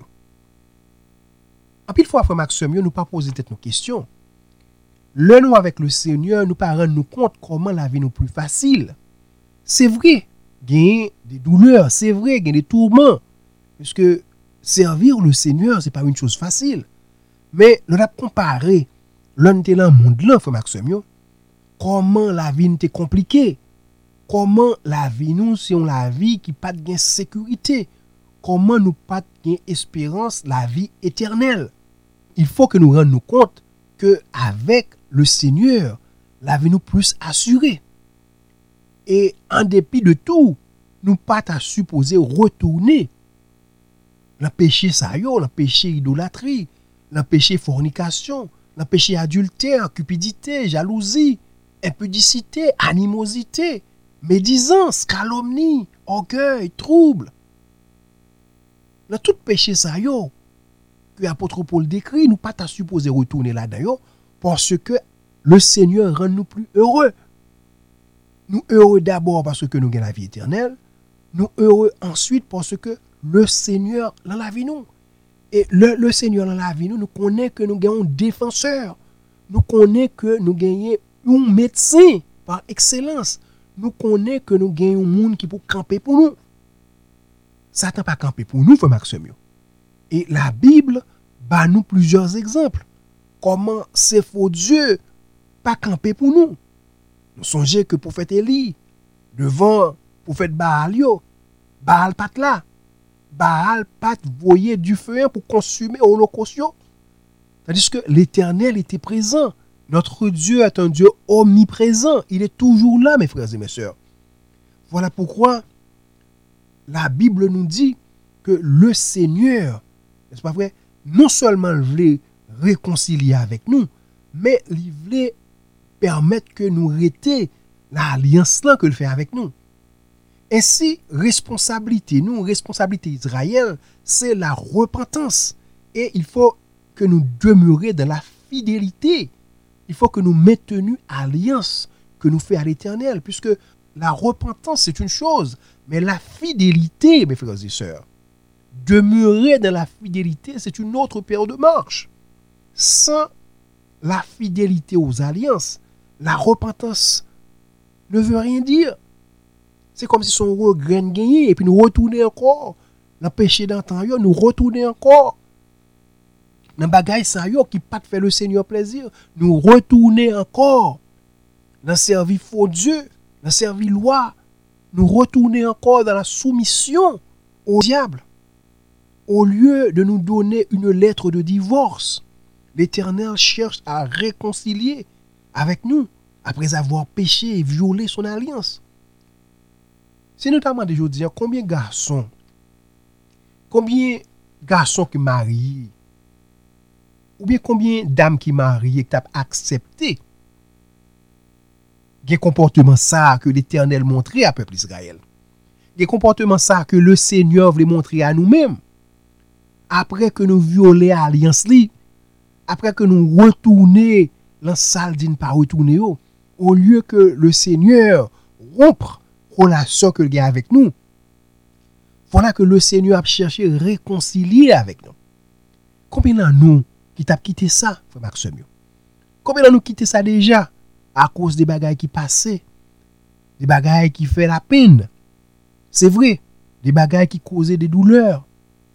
En pile fois frère Maxime, nous pas poser tête nos questions. Le nous avec le Seigneur, nous pas rendre nous compte comment la vie nous plus facile. C'est vrai, gagner des douleurs, c'est vrai, gagner des tourments. Parce que servir le Seigneur, c'est pas une chose facile. Mais nous avons comparé l'un de dans le monde là, frère Maxime, comment la vie n'était compliquée. Comment la vie nous, c'est la vie qui pas de sécurité. Comment nous pas de espérance, la vie éternelle. Il faut que nous rendions compte que avec le Seigneur, la vie nous plus assurée. Et en dépit de tout, nous pas à supposer retourner le péché ça yo, le péché idolâtrie, le péché fornication, le péché adultère, cupidité, jalousie, impudicité, animosité, médisance, calomnie, orgueil, trouble. Dans tout péché ça yo que l'apôtre Paul décrit, nous pas à supposer retourner là-dedans parce que le Seigneur rend nous plus heureux. Nous heureux d'abord parce que nous avons la vie éternelle. Nous heureux ensuite parce que le Seigneur dans la vie nous. Et le, le Seigneur dans la vie nous, nous connaît que nous avons un défenseur. Nous connaît que nous gagnons un médecin par excellence. Nous connaît que nous gagnons un monde qui peut camper pour nous. Satan pas camper pour nous, frère Maxime. Et la Bible bat nous plusieurs exemples. Comment ces faux dieux pas camper pour nous. Nous songeons que prophète Élie, devant prophète Baal, yo, Baal pas là. Baal pas voyer du feu pour consumer l'holocauste. C'est-à-dire que l'Éternel était présent. Notre Dieu est un Dieu omniprésent. Il est toujours là, mes frères et mes sœurs. Voilà pourquoi la Bible nous dit que le Seigneur, n'est-ce pas vrai, non seulement il voulait réconcilier avec nous, mais il voulait permettre que nous restions l'alliance là que le fait avec nous. Ainsi, responsabilité, nous, responsabilité Israël, c'est la repentance. Et il faut que nous demeurions dans la fidélité. Il faut que nous maintenions alliance que nous fait à l'Éternel, puisque la repentance, c'est une chose, mais la fidélité, mes frères et sœurs, demeurer dans la fidélité, c'est une autre paire de marches. Sans la fidélité aux alliances, la repentance ne veut rien dire. C'est comme si son regret gagné et puis nous retourner encore dans le péché d'antan, nous retourner encore dans le bagage ça qui pas fait le Seigneur plaisir, nous retourner encore dans servir faux Dieu, dans servir loi, nous retourner encore dans la soumission au diable. Au lieu de nous donner une lettre de divorce, l'Éternel cherche à réconcilier avec nous après avoir péché et violé son alliance. C'est notamment des dire combien de garçons, combien de garçons qui marient, ou bien combien de dames qui marient et qui ont accepté des comportements ça que l'Éternel montrait à peuple Israël. Des comportements ça que le Seigneur voulait montrer à nous-mêmes. Après que nous violer l'alliance li, après que nous retourner dans salle d'une pas retourner au lieu que le Seigneur rompre relation que il y a avec nous. Voilà que le Seigneur a cherché à réconcilier avec nous. combien d'entre nous qui t'a quitté ça, frère Maxime? Combien d'entre nous quitté ça déjà à cause des bagailles qui passaient, des bagailles qui fait la peine? C'est vrai, des bagailles qui causaient des douleurs.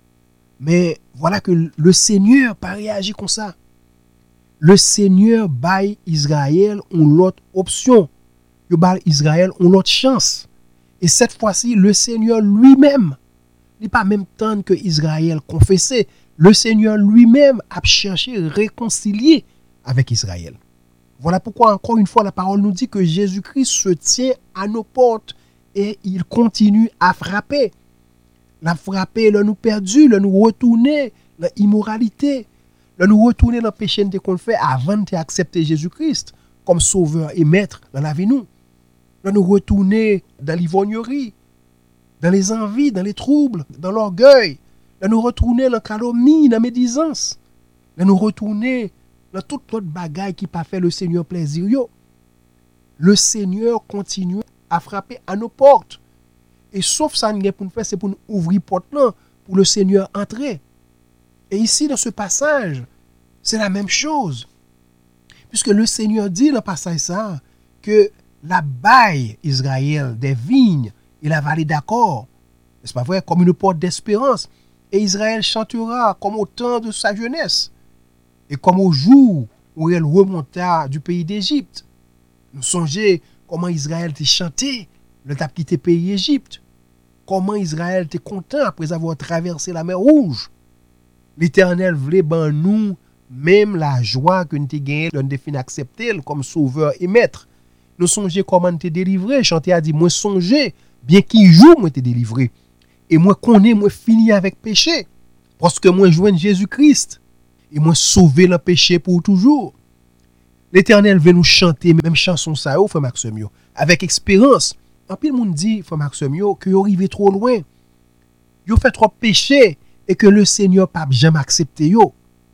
Mais voilà que le Seigneur pas réagi comme ça. Le Seigneur baille Israël ont l'autre option. Il baille Israël ont l'autre chance. Et cette fois-ci, le Seigneur lui-même, il n'est pas même temps que Israël confessait. Le Seigneur lui-même a cherché à réconcilier avec Israël. Voilà pourquoi, encore une fois, la parole nous dit que Jésus-Christ se tient à nos portes et il continue à frapper. La frapper, le nous perdu, le nous retourner, l'immoralité, le nous retourner dans le péché qu'on fait avant d'accepter Jésus-Christ comme sauveur et maître dans la vie nous. Le nous retourner dans l'ivrognerie, dans les envies, dans les troubles, dans l'orgueil. Le nous retourner dans la calomnie, dans la médisance. Le nous retourner dans toute l'autre bagaille qui n'a pas fait le Seigneur plaisir. Yo. Le Seigneur continue à frapper à nos portes. Et sauf ça, nous pour nous faire, c'est pour nous ouvrir porte là, pour le Seigneur entrer. Et ici, dans ce passage, c'est la même chose. Puisque le Seigneur dit dans le passage ça, que la baille Israël des vignes et la vallée d'accord, n'est-ce pas vrai, comme une porte d'espérance. Et Israël chantera comme au temps de sa jeunesse. Et comme au jour où elle remonta du pays d'Égypte. Nous songeons comment Israël t'a chanté le t'a quitté le pays d'Égypte. Comment Israël était content après avoir traversé la mer Rouge. L'Éternel voulait ben nous même la joie que nous avons gagnée, nous avons accepté comme sauveur et maître. Nous songeons comment nous t'es délivré. Chanté a dit, moi songez, bien qu'il joue, moi t'es délivré. Et moi connais, moi fini avec péché. Parce que moi joins Jésus-Christ. Et moi sauver le péché pour toujours. L'Éternel veut nous chanter même chanson ça, frère Maxime, avec expérience. En pile monde dit, frère Maxime, que vous arrivez trop loin. Vous fait trop péché et que le Seigneur n'a jamais accepté yo.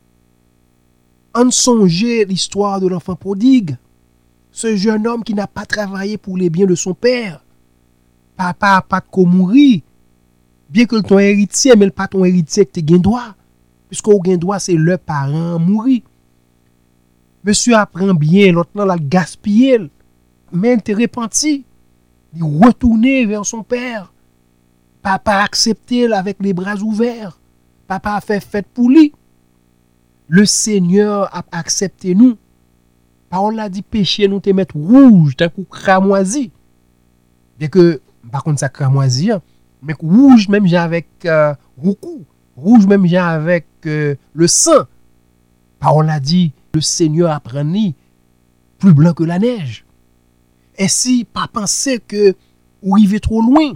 On songe l'histoire de l'enfant prodigue. Ce jeune homme qui n'a pas travaillé pour les biens de son père. Papa n'a pas de mourir. Bien que ton héritier, mais pas ton héritier que tu as droit. Puisque au gain droit, c'est le parent mourir. Monsieur apprend bien, l'autre l'a gaspillé. Mais il te repenti. Il retourné vers son père. Papa a accepté avec les bras ouverts. Papa a fait fête pour lui. Le Seigneur a accepté nous. Parole a dit péché nous te mettre rouge, d'un coup cramoisi. Dès que, par contre, ça cramoisi, mais rouge même j'ai avec euh, roucou. Rouge même j'ai avec euh, le sang. Parole a dit, le Seigneur a pris plus blanc que la neige. Et si pas penser que ou arriver trop loin,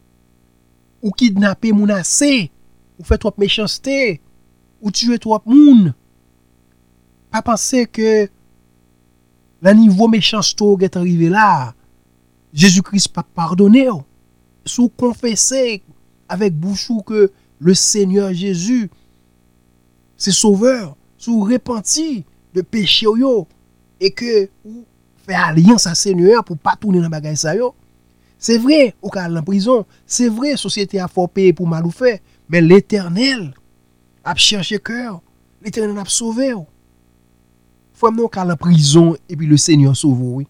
ou kidnapper moun assez, ou faire trop méchanceté, ou tuer trop moun, pas penser que le niveau méchanceté est arrivé là, Jésus-Christ pas pardonné. Si vous confessez avec bouche que le Seigneur Jésus, c'est sauveur, si vous repentez de péché yo, et que vous faites alliance à Seigneur pour pas tourner dans la bagaille ça yo, c'est vrai, au cas en prison, c'est vrai, société a fort payé pour mal ou fait, mais l'Éternel a cherché cœur, l'Éternel a sauvé. Faut mon cas en prison et puis le Seigneur sauve oui.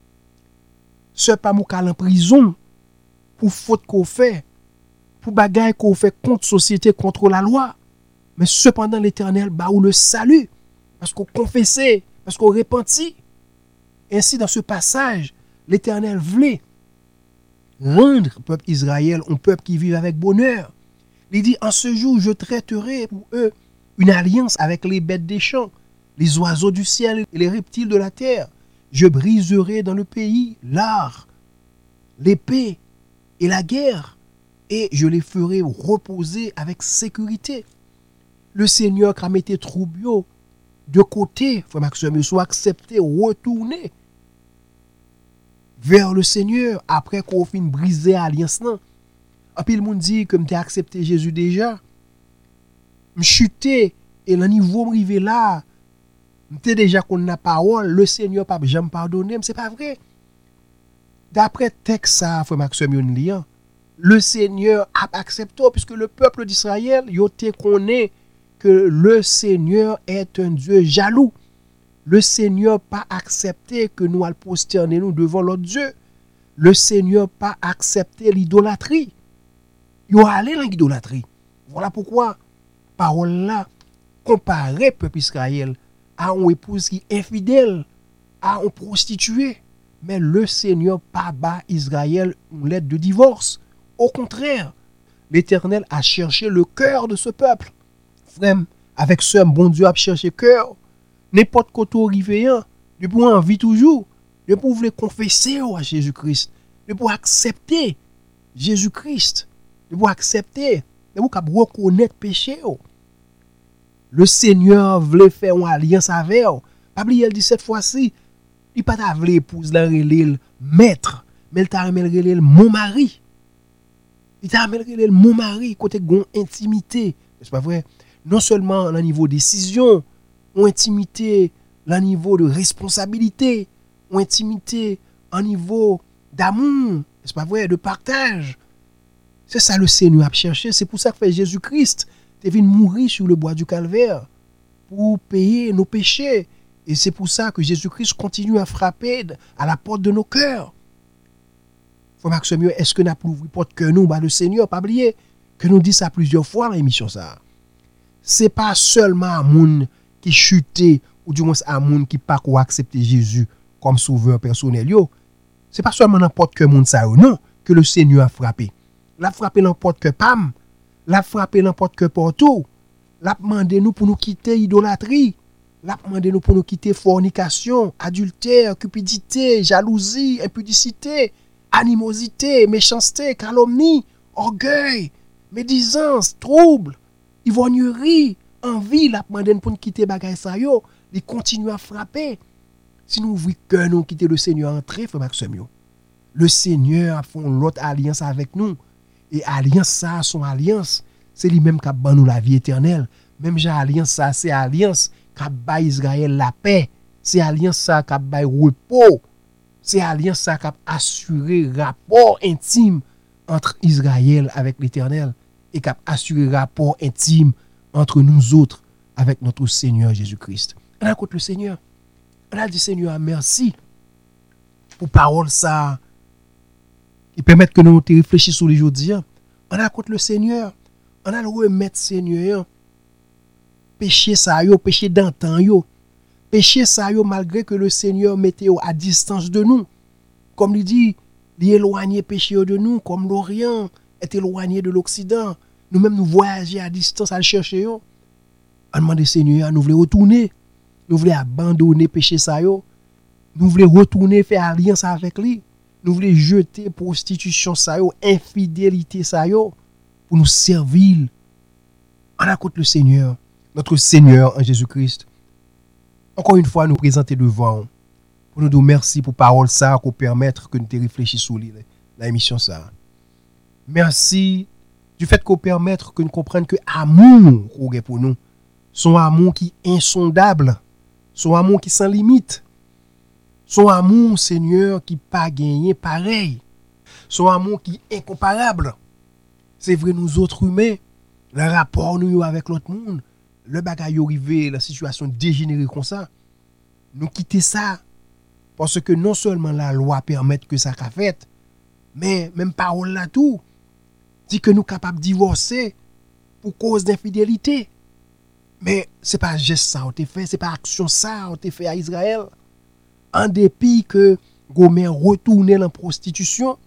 Ce pas mon cas en prison pour faute qu'on fait, pour bagaille qu'on fait contre société, contre la loi. Mais cependant l'Éternel bah ou le salut parce qu'on confessait, parce qu'on repentit. Ainsi dans ce passage, l'Éternel voulait rendre le peuple Israël un peuple qui vit avec bonheur. Il dit, en ce jour, je traiterai pour eux une alliance avec les bêtes des champs, les oiseaux du ciel et les reptiles de la terre. Je briserai dans le pays l'art, l'épée et la guerre, et je les ferai reposer avec sécurité. Le Seigneur qui a mis troubles de côté, frère Maxime, soit accepté, retourner vers le Seigneur après qu'on fin briser l'alliance. Et puis le monde dit que tu as accepté Jésus déjà. Je chuté et le niveau arrivé là, tu déjà qu'on a parole, le Seigneur pas jamais pardonné, mais c'est pas vrai. D'après texte ça, frère Maxime, le Seigneur a accepté puisque le peuple d'Israël, il te connaît que le Seigneur est un Dieu jaloux. Le Seigneur pas accepté que nous allons prosterner nous devant l'autre Dieu. Le Seigneur pas accepté l'idolâtrie. Il y a allé dans l'idolâtrie. Voilà pourquoi parole là comparer peuple Israël à une épouse qui est infidèle, à une prostituée. Mais le Seigneur pas bat Israël une lettre de divorce. Au contraire, l'Éternel a cherché le cœur de ce peuple. Frère, avec ce bon Dieu a cherché cœur. N'importe quoi tout arrivé, de pour envie toujours, de pour vouloir confesser à Jésus-Christ, de pour accepter Jésus-Christ, de pour accepter, de pour reconnaître péché. Le Seigneur voulait faire une alliance avec eux. Pas oublier, il dit cette fois-ci, il pas ta voulu épouse la relève maître, mais il t'a remis mon mari. Il t'a remis mon mari côté gon intimité, c'est pas vrai? Non seulement au niveau décision, ou intimité au niveau de responsabilité, ou intimité au niveau d'amour, c'est pas vrai, de partage. C'est ça le Seigneur a cherché, c'est pour ça que Jésus-Christ est venu mourir sur le bois du calvaire pour payer nos péchés. Et c'est pour ça que Jésus-Christ continue à frapper à la porte de nos cœurs. Frère Maxime, est-ce que nous avons ouvert la porte que nous, bah, le Seigneur, pas oublier que nous dit ça plusieurs fois dans l'émission ça. C'est pas seulement un monde qui chuté ou du moins un monde qui pas accepter Jésus comme sauveur personnel yo. C'est pas seulement n'importe que monde ça non que le Seigneur a frappé. L'a frappé n'importe que pam, l'a frappé n'importe que partout. L'a demandé nous pour nous quitter idolâtrie. L'a demandé nous pour nous quitter fornication, adultère, cupidité, jalousie, impudicité, animosité, méchanceté, calomnie, orgueil, médisance, trouble, ivrognerie, envie. L'a demandé pour nous quitter bagay sa yo, il continue à frapper. Si nous ouvrons que nous quitter le Seigneur entrer, frère Maxime, le Seigneur a fait l'autre alliance avec nous. Et alliance ça, son alliance, c'est lui-même qui a ban nous la vie éternelle. Même j'ai alliance ça, c'est alliance qui a ba Israël la paix. C'est alliance ça qui a ba repos. C'est alliance ça qui a assuré rapport intime entre Israël avec l'Éternel et qui a assuré rapport intime entre nous autres avec notre Seigneur Jésus-Christ. On a écouté le Seigneur. On a dit Seigneur merci pour parole ça qui permet que nous te réfléchissions les jours d'hier. On a écouté le Seigneur. On a le remettre Seigneur. Péché ça yo, péché d'antan yo. Péché ça yo malgré que le Seigneur mettait à distance de nous. Comme il dit, il éloigné péché de nous comme l'Orient est éloigné de l'Occident. Nous-mêmes nous voyager à distance à le chercher yo. On demande au Seigneur, nous voulons retourner. Nous voulons abandonner péché ça yo. Nous voulons retourner faire alliance avec lui. Nous voulons jeter prostitution ça yo, infidélité ça yo pour nous servir. On écoute le Seigneur, notre Seigneur en Jésus-Christ. Encore une fois, nous présenter devant pour nous dire merci pour parole ça qu'on permettre que nous te réfléchissions sur la émission ça. Merci du fait qu'on permettre que nous comprenions que l'amour qu'on a pour nous, son amour qui est insondable, son amour qui sans limite. Son amour, Seigneur, qui pas gagné pareil. Son amour qui est incomparable. C'est vrai, nous autres humains, le rapport nous avec l'autre monde, le bagage arrivé, la situation dégénérée comme ça, nous quitter ça. Parce que non seulement la loi permet que ça qu'a fait, mais même parole là tout, dit que nous sommes capables de divorcer pour cause d'infidélité. Mais ce n'est pas geste ça on fait, ce n'est pas action ça on fait à Israël. En dépit que Gomer retourne en prostitution,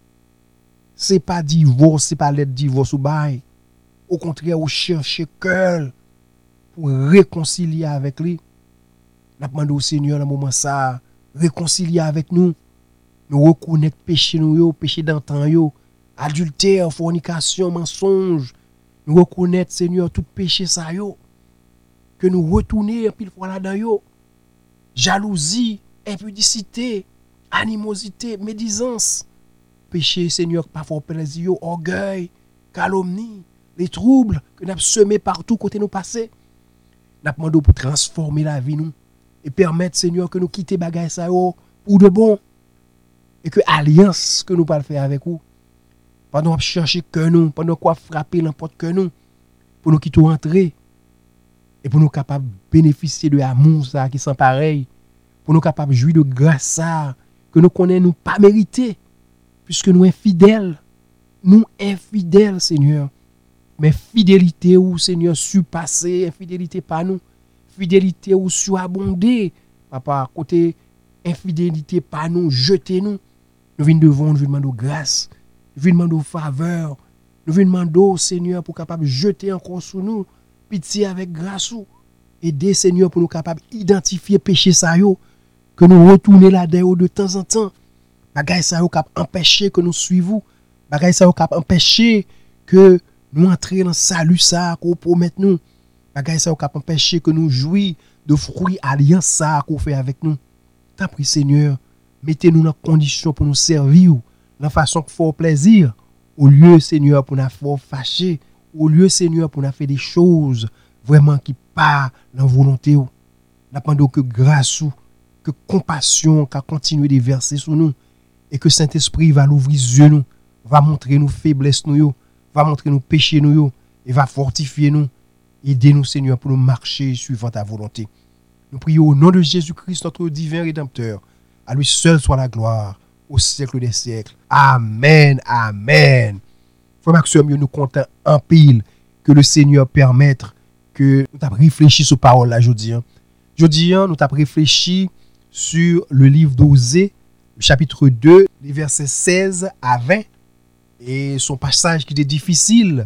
ce n'est pas divorce, ce n'est pas l'aide divorce ou bail. Au contraire, on cherche cœur pour réconcilier avec lui. Nous demandons au Seigneur dans le moment ça, réconcilier avec nous. Nous reconnaître péché nous, péché d'antan, adultère, fornication, mensonge. Nous reconnaître, Seigneur, tout péché ça yo. Que nous retourner pile fois là-dedans yo. Jalousie, impudicité, animosité, médisance, péché, Seigneur, parfois plaisir, orgueil, calomnie, les troubles que nous avons semés partout côté nous passés. Nous avons demandé pour transformer la vie nous et permettre, Seigneur, que nous quittions bagay ça pour de bon et que alliance que nous pas faire avec vous. Pendant qu'on chercher que nous, pendant qu'on frapper n'importe que nous, pour nous quitter entrer et pour nous capables de bénéficier de l'amour ça qui sont pareil, pour nous capables de jouir de grâce ça que nous connaissons nous pas mérité, puisque nous infidèles, nous infidèles, Seigneur. Mais fidélité ou Seigneur surpassé, infidélité pas nous, fidélité ou surabondé, papa, côté infidélité pas nous, jetez nous. Nous venons devant, nous venons demander grâce, nous venons demander faveur, nous venons demander Seigneur pour capable jeter encore sur nous, pitié avec grâce ou aider Seigneur pour nous capable identifier péché ça yo, que nous retourner là-dedans de temps en temps. Bagay ça yo cap empêcher que nous suivons, bagay ça yo cap empêcher que nous entrer dans salut ça qu'on promet nous. Bagay ça yo cap empêcher que nous jouir de fruits alliance ça qu'on fait avec nous. Tant pis Seigneur, mettez-nous dans condition pour nous servir, dans façon que faire plaisir, au lieu Seigneur pour nous faire fâcher, au lieu Seigneur pour nous faire des choses vraiment qui pas dans volonté ou. Nous demandons que grâce ou que compassion qu'a continuer de verser sur nous et que Saint-Esprit va l'ouvrir les yeux nous, va montrer nos faiblesses nous, va montrer nos péchés nous et va fortifier nous, aider nous Seigneur pour nous marcher suivant ta volonté. Nous prions au nom de Jésus-Christ notre divin rédempteur. À lui seul soit la gloire au siècle des siècles. Amen, amen. Frère Maxime, nous comptons en pile que le Seigneur permette que nous avons réfléchi sur parole là aujourd'hui. Aujourd'hui, nous avons réfléchi sur le livre d'Osée, le chapitre deux, les versets seize à vingt. Et son passage qui était difficile.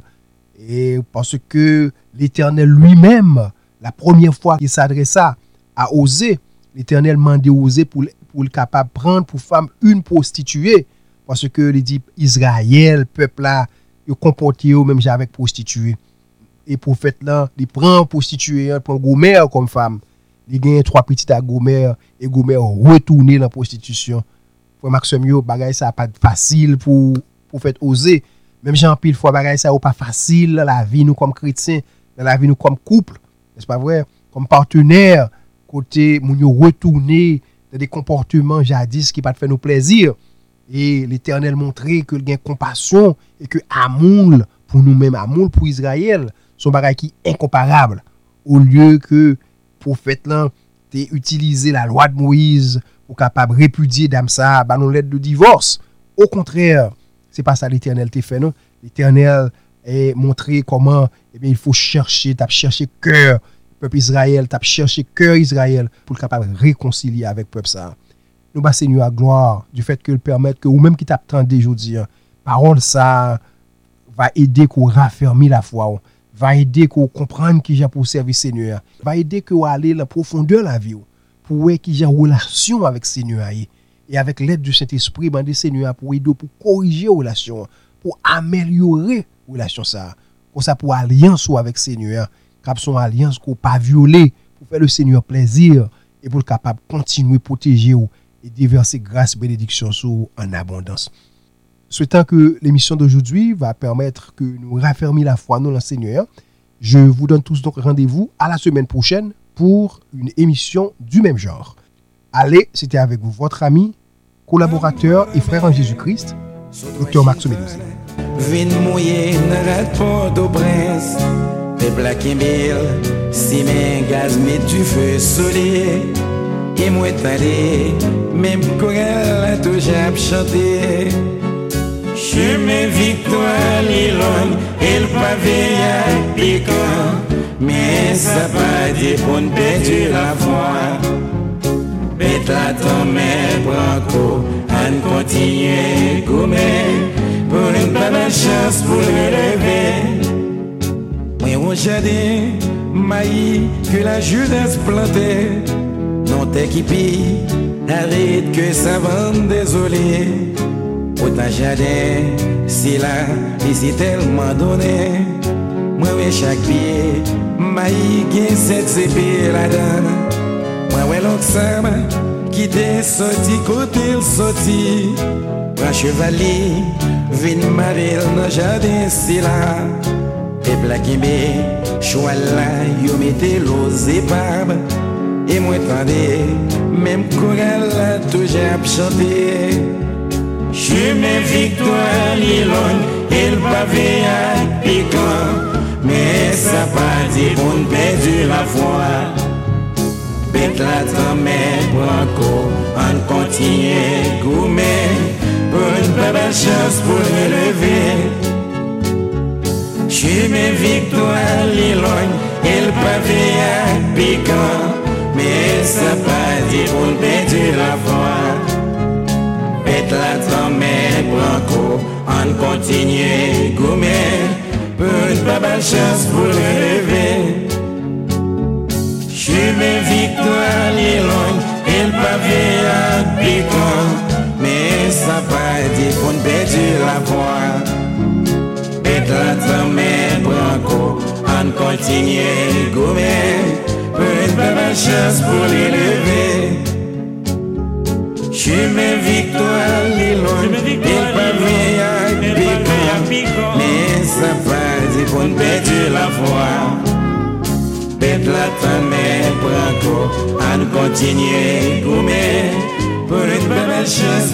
Et parce que l'Éternel lui-même, la première fois qu'il s'adressa à Osée, l'Éternel mandait Osée pour, pour le capable de prendre pour femme une prostituée. Parce que il dit Israël, peuple là, il comportait même avec prostituée. Et prophète là, il prend prostituée, il prend Gomère comme femme. Il gagne trois petites à Gomère et Gomère retourner dans la prostitution. Pour Maxime yo, bagay ça pas facile pour pour faire Osée. Même Jean pile fois bagay ça pas facile dans la vie nous comme chrétiens, dans la vie nous comme couple, n'est-ce pas vrai? Comme partenaire, côté moun yo retourner dans des comportements jadis qui pas fait nous plaisir. Et l'Éternel montrer que il gagne compassion et que amour pour nous-mêmes, amour pour Israël, son bagay qui incomparable. Au lieu que prophète là t'ait utilisé la loi de Moïse pour capable répudier dame ça, ba non lettre de divorce. Au contraire, c'est pas ça l'Éternel t'a fait non. L'Éternel a montré comment eh bien il faut chercher, t'as cherché cœur peuple Israël, t'as cherché cœur Israël pour capable réconcilier avec peuple ça. Nous bas Seigneur à gloire du fait que le permettre que ou même qui t'attendait aujourd'hui, parole ça va aider qu'on raffermir la foi, va aider qu'on comprendre qui j'ai pour servir Seigneur, va aider qu'on aller la profondeur de la vie pour voir qui j'ai relation avec Seigneur et avec l'aide du Saint-Esprit demander Seigneur pour aider pour corriger relation, pour améliorer relation ça, pour ça pour alliance avec Seigneur, cap son alliance qu'on pas violer pour faire le Seigneur plaisir et pour capable continuer protéger et déverser grâce bénédiction sur en abondance. Souhaitant que l'émission d'aujourd'hui va permettre que nous raffermissions la foi dans le Seigneur, je vous donne tous donc rendez-vous à la semaine prochaine pour une émission du même genre. Allez, c'était avec vous votre ami, collaborateur et frère en Jésus-Christ, docteur Maxime Edouzi. Vin mouillé n'arrête pas d'Au-Prince, des Black and Bill, si mes gaz met du feu soleil, et moi t'allais, même chorale tout j'ai chanté. Chemin victoire l'Ilon, elle pavé à piquant, mais ça pas dit qu'on perdu la foi. Bête à ton mère, branco, on continue comme pour une bonne chance pour le relever. Moi au jardin, maïs que la Judas plantait, non t'équipi, arrête que ça vende désolé. Autant jardin, si là, ici tellement donné. Moi ouais chaque pied, maïs qui cette épée là-dedans. Moi ouais l'autre sam, qui t'est sorti côté il sorti. Un chevalier, vin marrer dans jardin si là. Et plaquimé, choix là, yo mettez l'os éparbes. Et moi tendez, même chorale là, tout j'ai chanté. Chemin victoire l'Ilon, il pavé à piquant, mais ça pas dit pour nous perdre la foi. Bête la tremée, branco, on continue gourmet, pour une belle chance pour relever. J'suis mes victoires, l'éloigne, et le pavé à piquant, mais ça pas dit pour nous perdre la foi. Bête la tremée, branco, on continue gourmet, pour une belle chance pour relever. J'suis mes victoires, l'éloigne, et le pavé à piquant, mais ça pas dit pour nous perdre la foi. Bête la tremée, branco, on continue gourmet, pour une belle chance pour l'élever. J'suis mes victoires, l'éloigne, et le pavé à piquant, mais ça pas dit pour nous perdre la foi. Bête la tremée, branco, on continue gourmet, pour une belle chance